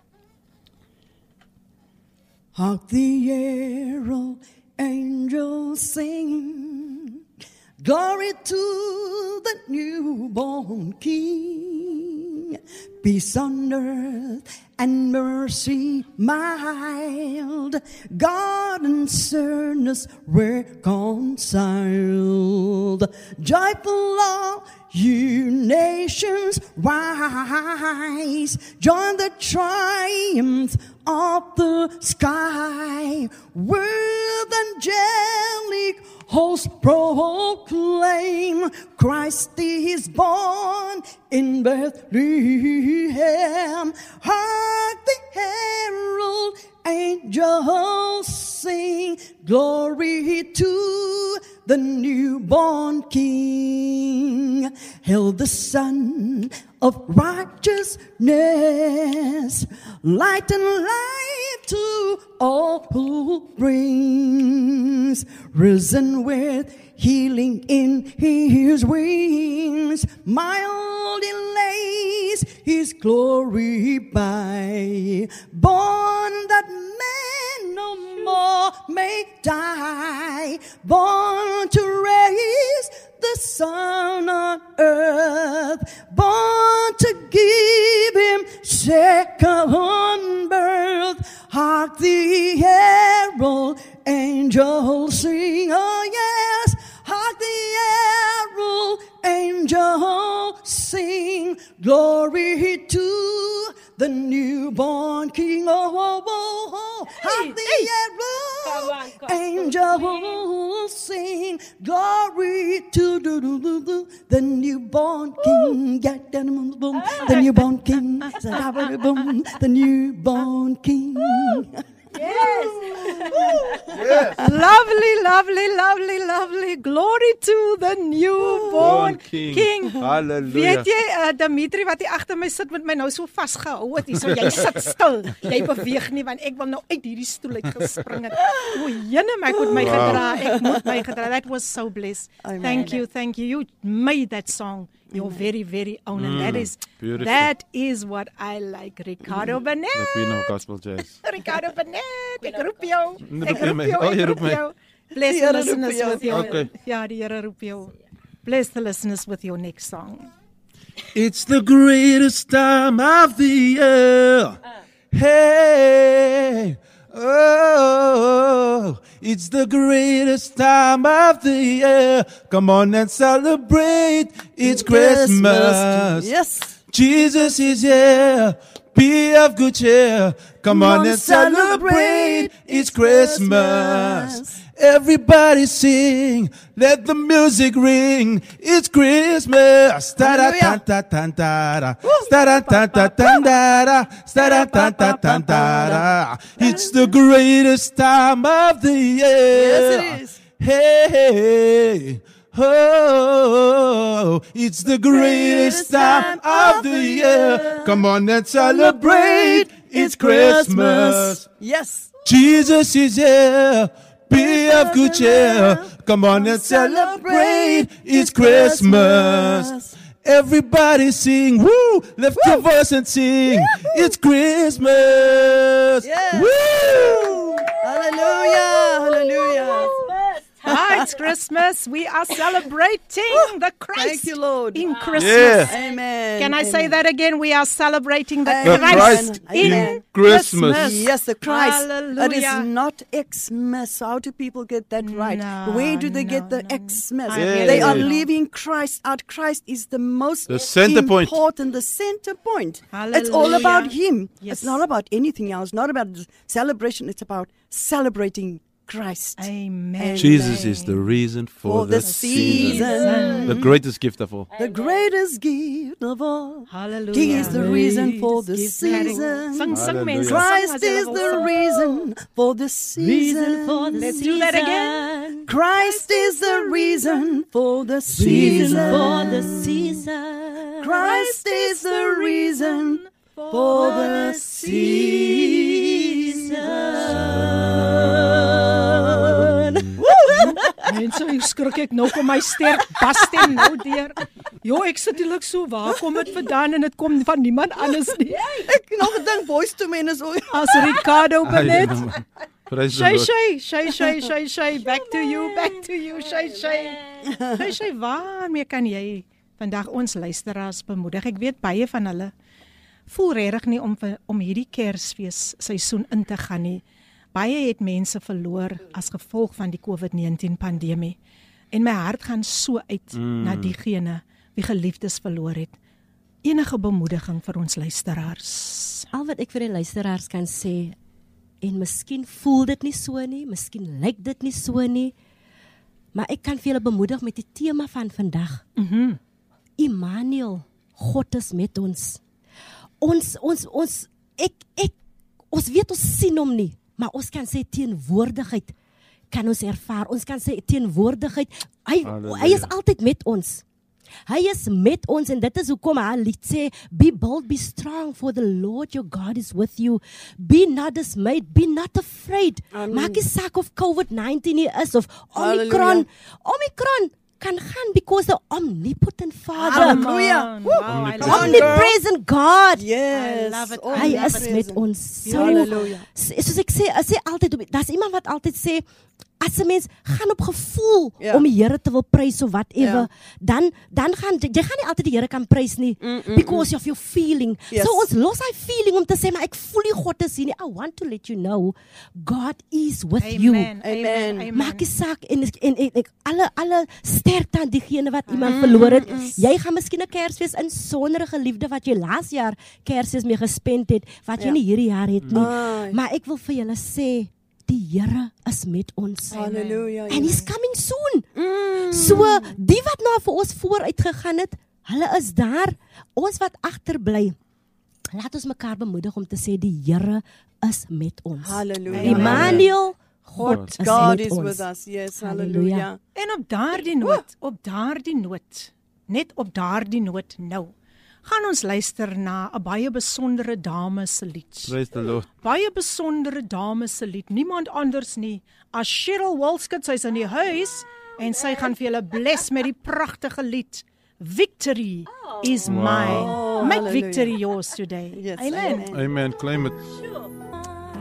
Hark the herald angels sing, glory to the newborn King. Peace on earth and mercy mild, God and sinners reconciled. Joyful all you nations rise, join the triumph of the sky, with angelic hosts proclaim, Christ is born in Bethlehem. Hark the herald angels sing, glory to the newborn King. Hail the Son of righteousness, light and life to all who brings, risen with healing in his wings, mild delays his glory by, born that man no more may die, born to raise the sun on earth, born to give him second birth. Hark the herald angels sing, oh yes, hark the herald angels sing, glory to the newborn King. Oh, oh, oh, oh. Hark the herald angels sing, glory to do, do, do, do, the newborn King. Get down, boom, the newborn King. Boom, the newborn King. Yes. Lovely, lovely, lovely, lovely. Glory to the newborn King. King. Hallelujah. Weet jy, uh, Dimitri wat hier agter my sit met my nou so vasgehou het, hier so jy sit stil. Jy beweeg nie want ek wil nou uit hierdie stoel uit gespring het. O, jene my moet my Wow. gedra. Ek moet my gedra. That was so blessed. Amen. Thank you, thank you. You made that song your very, very own, and that is beautiful. that is what I like. Ricardo The Benet. queen of gospel jazz. Ricardo Benet, ek roep jou. Roep Ek jy roep my? jou. Oh, ek jy roep my. jou. Bless the Here listeners roep jou. with your Okay. Ja, die Here roep jou. Bless the listeners with your next song. It's the greatest time of the year. Hey, oh, it's the greatest time of the year. Come on and celebrate. It's Christmas. Yes. Jesus is here. Be of good cheer. Come on and celebrate. It's Christmas. Everybody sing. Let the music ring. It's Christmas. Ta-da-ta-ta-ta-ta-da. Ta-da-ta-ta-ta-ta-da. Ta-da-ta-ta-ta-ta-da. It's the greatest time of the year. Yes, it is. Hey, hey, oh, it's the greatest time of the year. Come on and celebrate. It's Christmas. Yes. Jesus is here. Be of good cheer. Come on and celebrate. It's Christmas. Everybody sing. Woo! Lift your voice and sing. It's Christmas. Yes. Woo! Hallelujah. Hallelujah. Ah, it's Christmas. We are celebrating the Christ Thank you, Lord. in Christmas. Yeah. Amen. Can I say that again? We are celebrating the Amen. The Christ, Christ in Amen. Christmas. Christmas. Yes, the Christ. Hallelujah. It is not Xmas. How do people get that right? No, Where do they no, get the no. Xmas? I really They are don't. leaving Christ out. Christ is the most The center point. important, the center point. Hallelujah. It's all about Him. Yes. It's not about anything else. Not about the celebration. It's about celebrating Christ. Amen. Jesus is the reason for, For the the season. season. The greatest gift of all. The greatest gift of all. Hallelujah. He is the reason for the Sing, season. sing, Hallelujah. mense. Christ Sing as is julle the wil. reason for the season. for the Let's do that again. Christ is the reason for the Reason season. for the season. Christ is the reason for the season. Mense, ek skrik ek nou kom my sterk basstem nou deur. Jo, ek sit hier so, waar kom dit vandaan en dit kom van niemand anders nie. Ek nog gedink boys to men is ook. As Ricardo Benet. Praise the Shay Lord. Shay, Shay Shay, Shay Shay, back to you, back to you, Shay Shay. Shay Shay, waarmee kan jy vandag ons luisteraars bemoedig? Ek weet baie van hulle voel regtig nie om om hierdie Kersfees seisoen in te gaan nie. Baie het mense verloor as gevolg van die COVID negentien pandemie. En my hart gaan so uit mm. na diegene wie geliefdes verloor het. Enige bemoediging vir ons luisteraars. Al wat ek vir die luisteraars kan sê, en miskien voel dit nie so nie, miskien lyk dit nie so nie, maar ek kan vir julle bemoedig met die tema van vandag. Mhm. Immanuel, God is met ons. Ons ons ons ek ek ons weet ons sien hom nie, maar ons kan sy teenwoordigheid kan ons ervaar. Ons kan sy teenwoordigheid. Hy Halleluja. hy is altyd met ons. Hy is met ons en dit is hoekom hy lied sê, be bold, be strong, for the Lord your God is with you. Be not dismayed, be not afraid. Amen. Maak nie saak of COVID negentien hier is of Omicron. Omicron kan gaan because the omnipotent Father, Hallelujah. Wow, I Come love on, it. girl. omnipresent God, Yes. I love it. Oh, hy love is it. met ons. So, Hallelujah. soos ek sê, ek sê altyd, daar's iemand wat altyd sê, as 'n mens gaan op gevoel Ja. om die Here te wil prys of whatever, Ja. dan dan gaan jy gaan nie altyd die Here kan prys nie Mm, mm, because of your feeling. Yes. So ons los hy feeling om te sê maar ek voel nie God is hier nie. I want to let you know God is with you. Amen. Amen. Amen. Maak nie saak en, en, en, en alle alle sterkte aan diegene wat Mm, iemand verloor het. Jy gaan miskien 'n Kersfees in sonder 'n geliefde wat jy laas jaar Kersfees mee gespend het, wat jy Ja. nie hierdie jaar het nie. Ai. Maar ek wil vir julle sê, die Here is met ons. Hallelujah. And he's coming soon. Mm. So die wat nou vir ons vooruit gegaan het, hulle is daar. Ons wat agterbly, laat ons mekaar bemoedig om te sê die Here is met ons. Hallelujah. Immanuel, God is God met is ons. with us. Yes, Hallelujah. hallelujah. En op daardie noot, op daardie noot, net op daardie noot nou, gaan ons luister na 'n baie besondere dame se lied. Praise the Lord. Baie besondere dame se lied. Niemand anders nie as Cheryl Walskut. Sy's in die huis en sy gaan vir julle bless met die pragtige lied Victory is mine. Oh, Make hallelujah. victory yours today. Yes, Amen. amen. Amen. Claim it.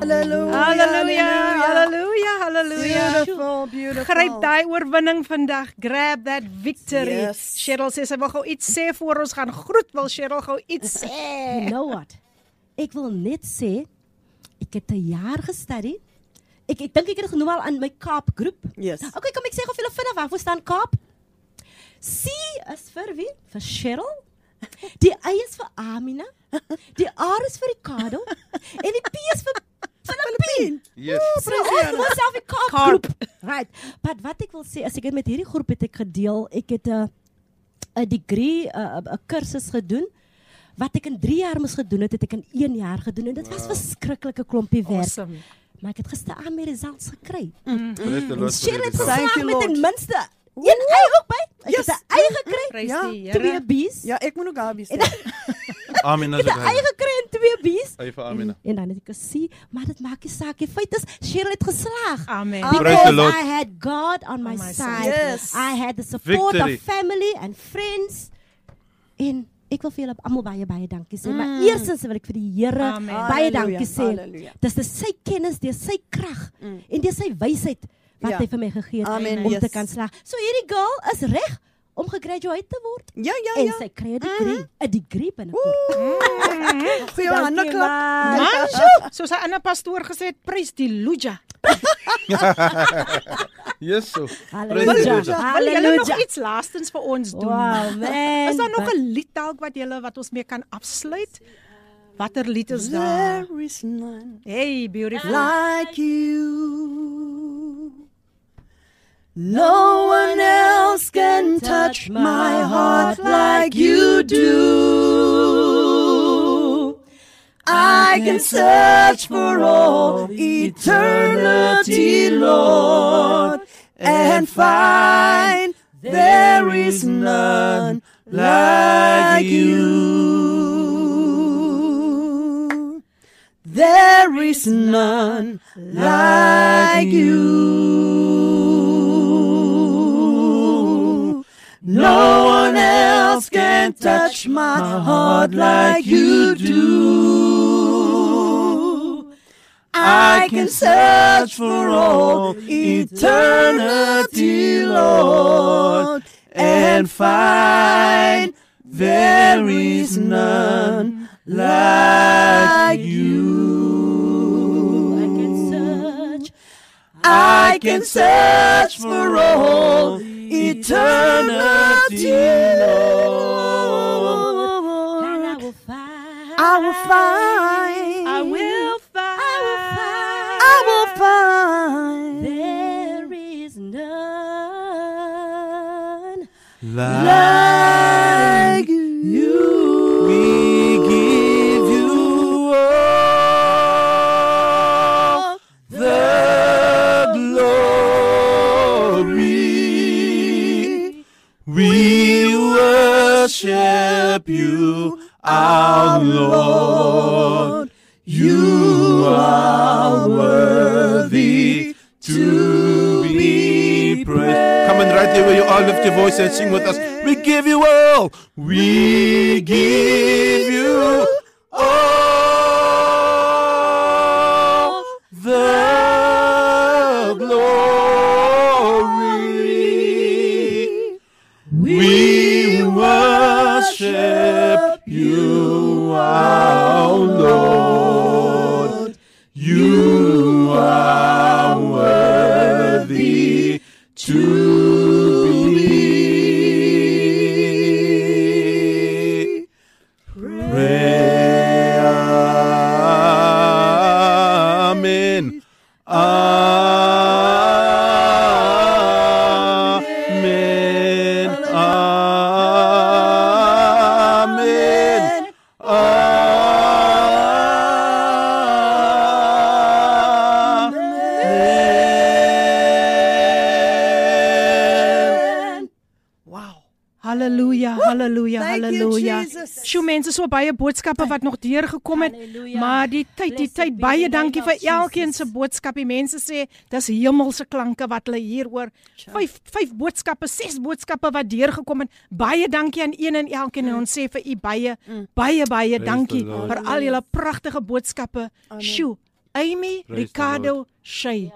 Hallelujah. Hallelujah, hallelujah, hallelujah. Beautiful, beautiful. Gryp daai oorwinning vandag. Grab that victory. Yes. Cheryl sê sy wil gou iets sê voor ons gaan groet. Wil Cheryl gou iets sê? You know what? Ek wil net sê ek het 'n jaar gestudy. Ek ek dink ek het genoem al aan my Kaap groep. Yes. Okay, kom ek sê gou vir julle vinnig waar staan Kaap? C is vir wie? Vir Cheryl. Die I is vir Amina. Die R is vir Ricardo. En die P is vir Philippine. Yes. So ons was self 'n Kaap groep. Right. But wat ek wil sê, as ek het met hierdie groep het ek gedeel, ek het 'n 'n degree, 'n 'n kursus gedoen. Wat ek in drie jaar moes gedoen het, het ek in een jaar gedoen en dit was verskriklike klompie werk. Awesome. Maar ek het gister aan my results gekry. Praise the Lord. Cheryl het for Thank geslaag you, met Lord. ten minste een ei ook by. Ek Yes. het 'n ei gekry, Prys Ja, die twee Here. B's. Ja, ek moet ook Gabi sê. Amina Ek het 'n ei gekry en twee B's. Hy vir Amina. En dan het ek gesien, maar dit maak nie saak. Die feit is Cheryl het geslaag. Amen. Praise the Because Lord. I had God on my my side. side. Yes. I had the support Victory. of family and friends. En ek wil vir julle almal baie baie dankie sê. Maar eerstens wil ek vir die Here Amen. baie Halleluja, dankie sê. halleluja. Dis dis sy kennis, dis sy krag en dis sy wysheid wat Ja. hy vir my gegee het Amen, om yes. te kan slaag. So hierdie girl is reg om gegraduate te word. Ja, ja, En ja. sy kry 'n degree, 'n degree binnekort. Goeie hande Dankie, klap. man. Man, sjoe, soos 'n ander pastoor gesê het, prys die Luja. Yes, so. Halleluja. Praise the Lord. Wil julle nog Halleluja. iets laastens vir ons doen? Wow, man. Is daar nog But- 'n lied dalk wat julle wat ons mee kan afsluit? Watter lied is daar? There is none Hey, beautiful. like you. No one else can touch my heart like you do. I can search for all eternity, Lord, and find there is none like you. There is none like you. No one else can touch my heart like you do. I can search for all eternity, Lord, and find there is none like you. I can search. I can search for all eternity, Lord. And I will find. I will find. I will find. I will find. There is none. Like you. We give you all the glory. We worship you, our Lord. You are worthy to be praised. Come and right there where you are, lift your voice and sing with us. We give you all. We give you all the glory. We worship you, our Lord. You are worthy to be praised. Amen. Amen. Amen. Amen. Wow. Halleluja, halleluja, Thank you, halleluja. Jesus. Sjoe mense, so baie boodskappe wat nog deurgekom het. Halleluja. Maar die tyd, die Blessed tyd be baie the name dankie of vir elkeen Jesus. se boodskap. Die mense sê dis hemelse klanke wat hulle hier hoor. Vyf vyf boodskappe, ses boodskappe wat deurgekom het. Baie dankie aan een en elkeen en ons sê vir u baie baie baie dankie the Lord. vir al julle pragtige boodskappe. Sjoe. Amy Praise Ricardo Shay.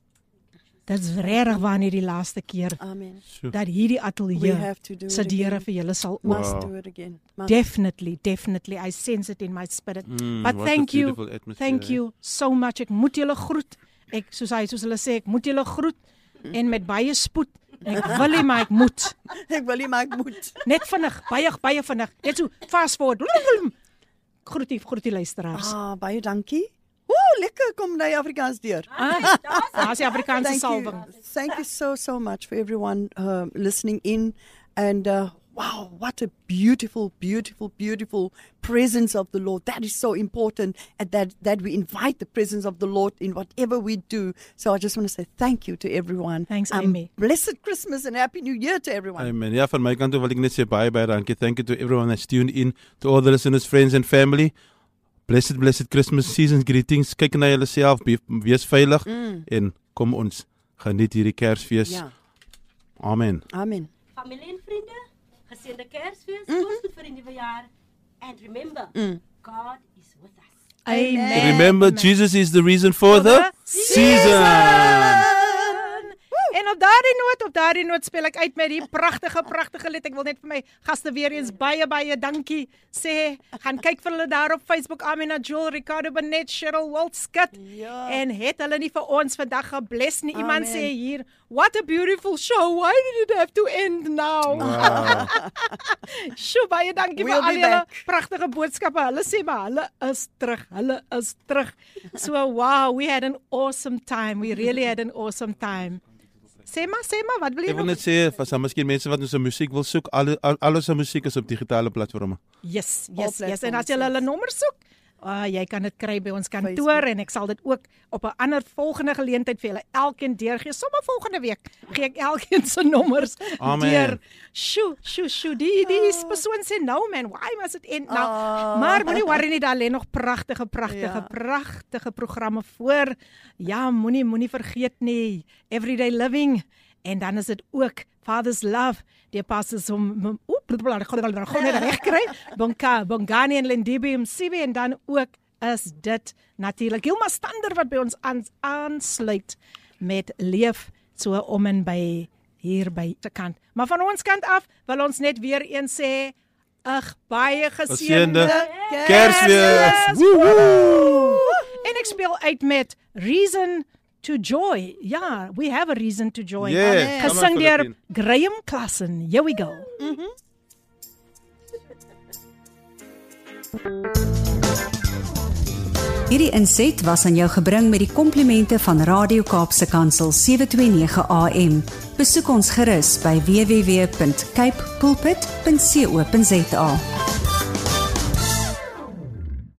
Dit's regtig waar nie die laaste keer Amen. Sjoe. dat hierdie We atoelier have to do se it deure again. vir julle sal oop. Must Wow. do it again. Must. Definitely, definitely. I sense it in my spirit. Mm, But what a thank you, beautiful atmosphere, thank eh? you so much. Ek moet julle groet. Ek soos hy soos hulle sê, ek moet julle groet en met baie spoed. Ek wil nie, maar ek moet. Ek wil nie maar ek moet. Net vinnig, baie baie vinnig. Net so fast forward. Groetie, groetie luisteraars. Ah, baie dankie. Ooh, lekker kom jy Afrikaans deur. Ah, daar's die Afrikaanse Thank salwing. you. Thank you so, so much for everyone uh, listening in. And uh, wow, what a beautiful, beautiful, beautiful presence of the Lord. That is so important, and that, that we invite the presence of the Lord in whatever we do. So I just want to say thank you to everyone. Thanks, Um, Amy. Blessed Christmas and Happy New Year to everyone. Amen. Ja, van my kant toe wil ek net sê baie baie dankie. Thank you to everyone that's tuned in, to all the listeners, friends and family. Blessed, blessed Christmas season greetings. Kyk na julleself, be- wees veilig Mm. en kom ons geniet hierdie Kersfees. Ja. Amen. Amen. Familie en vriende, geseënde Kersfees, voorspoed vir die nuwe jaar. And remember, God is with us. Amen. Remember, Jesus is the reason for the season. En op daardie noot, op daardie noot speel ek uit met die pragtige, pragtige lied. Ek wil net vir my gaste weer eens baie, baie dankie sê. Gaan kyk vir hulle daar op Facebook, Amina Jewel, Ricardo Benet, Cheryl Waltskut. Ja. En het hulle nie vir ons vandag gebless nie. Iemand Amen. sê hier, what a beautiful show. Why did it have to end now? Wow. Sjoe, baie dankie We'll vir al be julle back. pragtige boodskappe. Hulle sê maar, hulle is terug. Hulle is terug. So wow, we had an awesome time. We really had an awesome time. Sê maar, sê maar, wat wil jy Ek wil nog? net sê, as daar miskien mense wat ons se musiek wil soek, al al, al ons se musiek is op digitale platforms. Yes, All yes, yes. En as platforms, jy hulle yes. nommer soek, uh, jy kan dit kry by ons kantoor Facebook. en ek sal dit ook op 'n ander volgende geleentheid vir julle elkeen deurgee. Sommige volgende week gee ek elkeen se nommers Amen. deur. Sjoe, sjoe, sjoe. Die die persoon sê nou man, why must it end now? Ah. Maar moenie worry nie, daar lê nog pragtige, pragtige, Ja. pragtige programme voor. Ja, moenie moenie vergeet nie. Everyday living. En dan is dit ook Father's Love. Die pastors om oep, gaan net reg kry. Bonka, Bongani en Lindibi om Sibi en dan ook is dit natuurlik Hilma Stander wat by ons aan, aansluit met leef so om en by hier by te kant. Maar van ons kant af wil ons net weer eens sê ag baie geseënde Geseënde Kersfees. Woehoe! En ek speel uit met Reason to Joy. Ja, we have a reason to joy. Yeah, come on, Gesing deur Philippine. Graham Klassen. Here we go. Hierdie inset was aan jou gebring met die komplimente van Radio Kaapse Kansel sewe twee nege A M. Besoek ons gerus by w w w punt cape pulpit punt co punt za.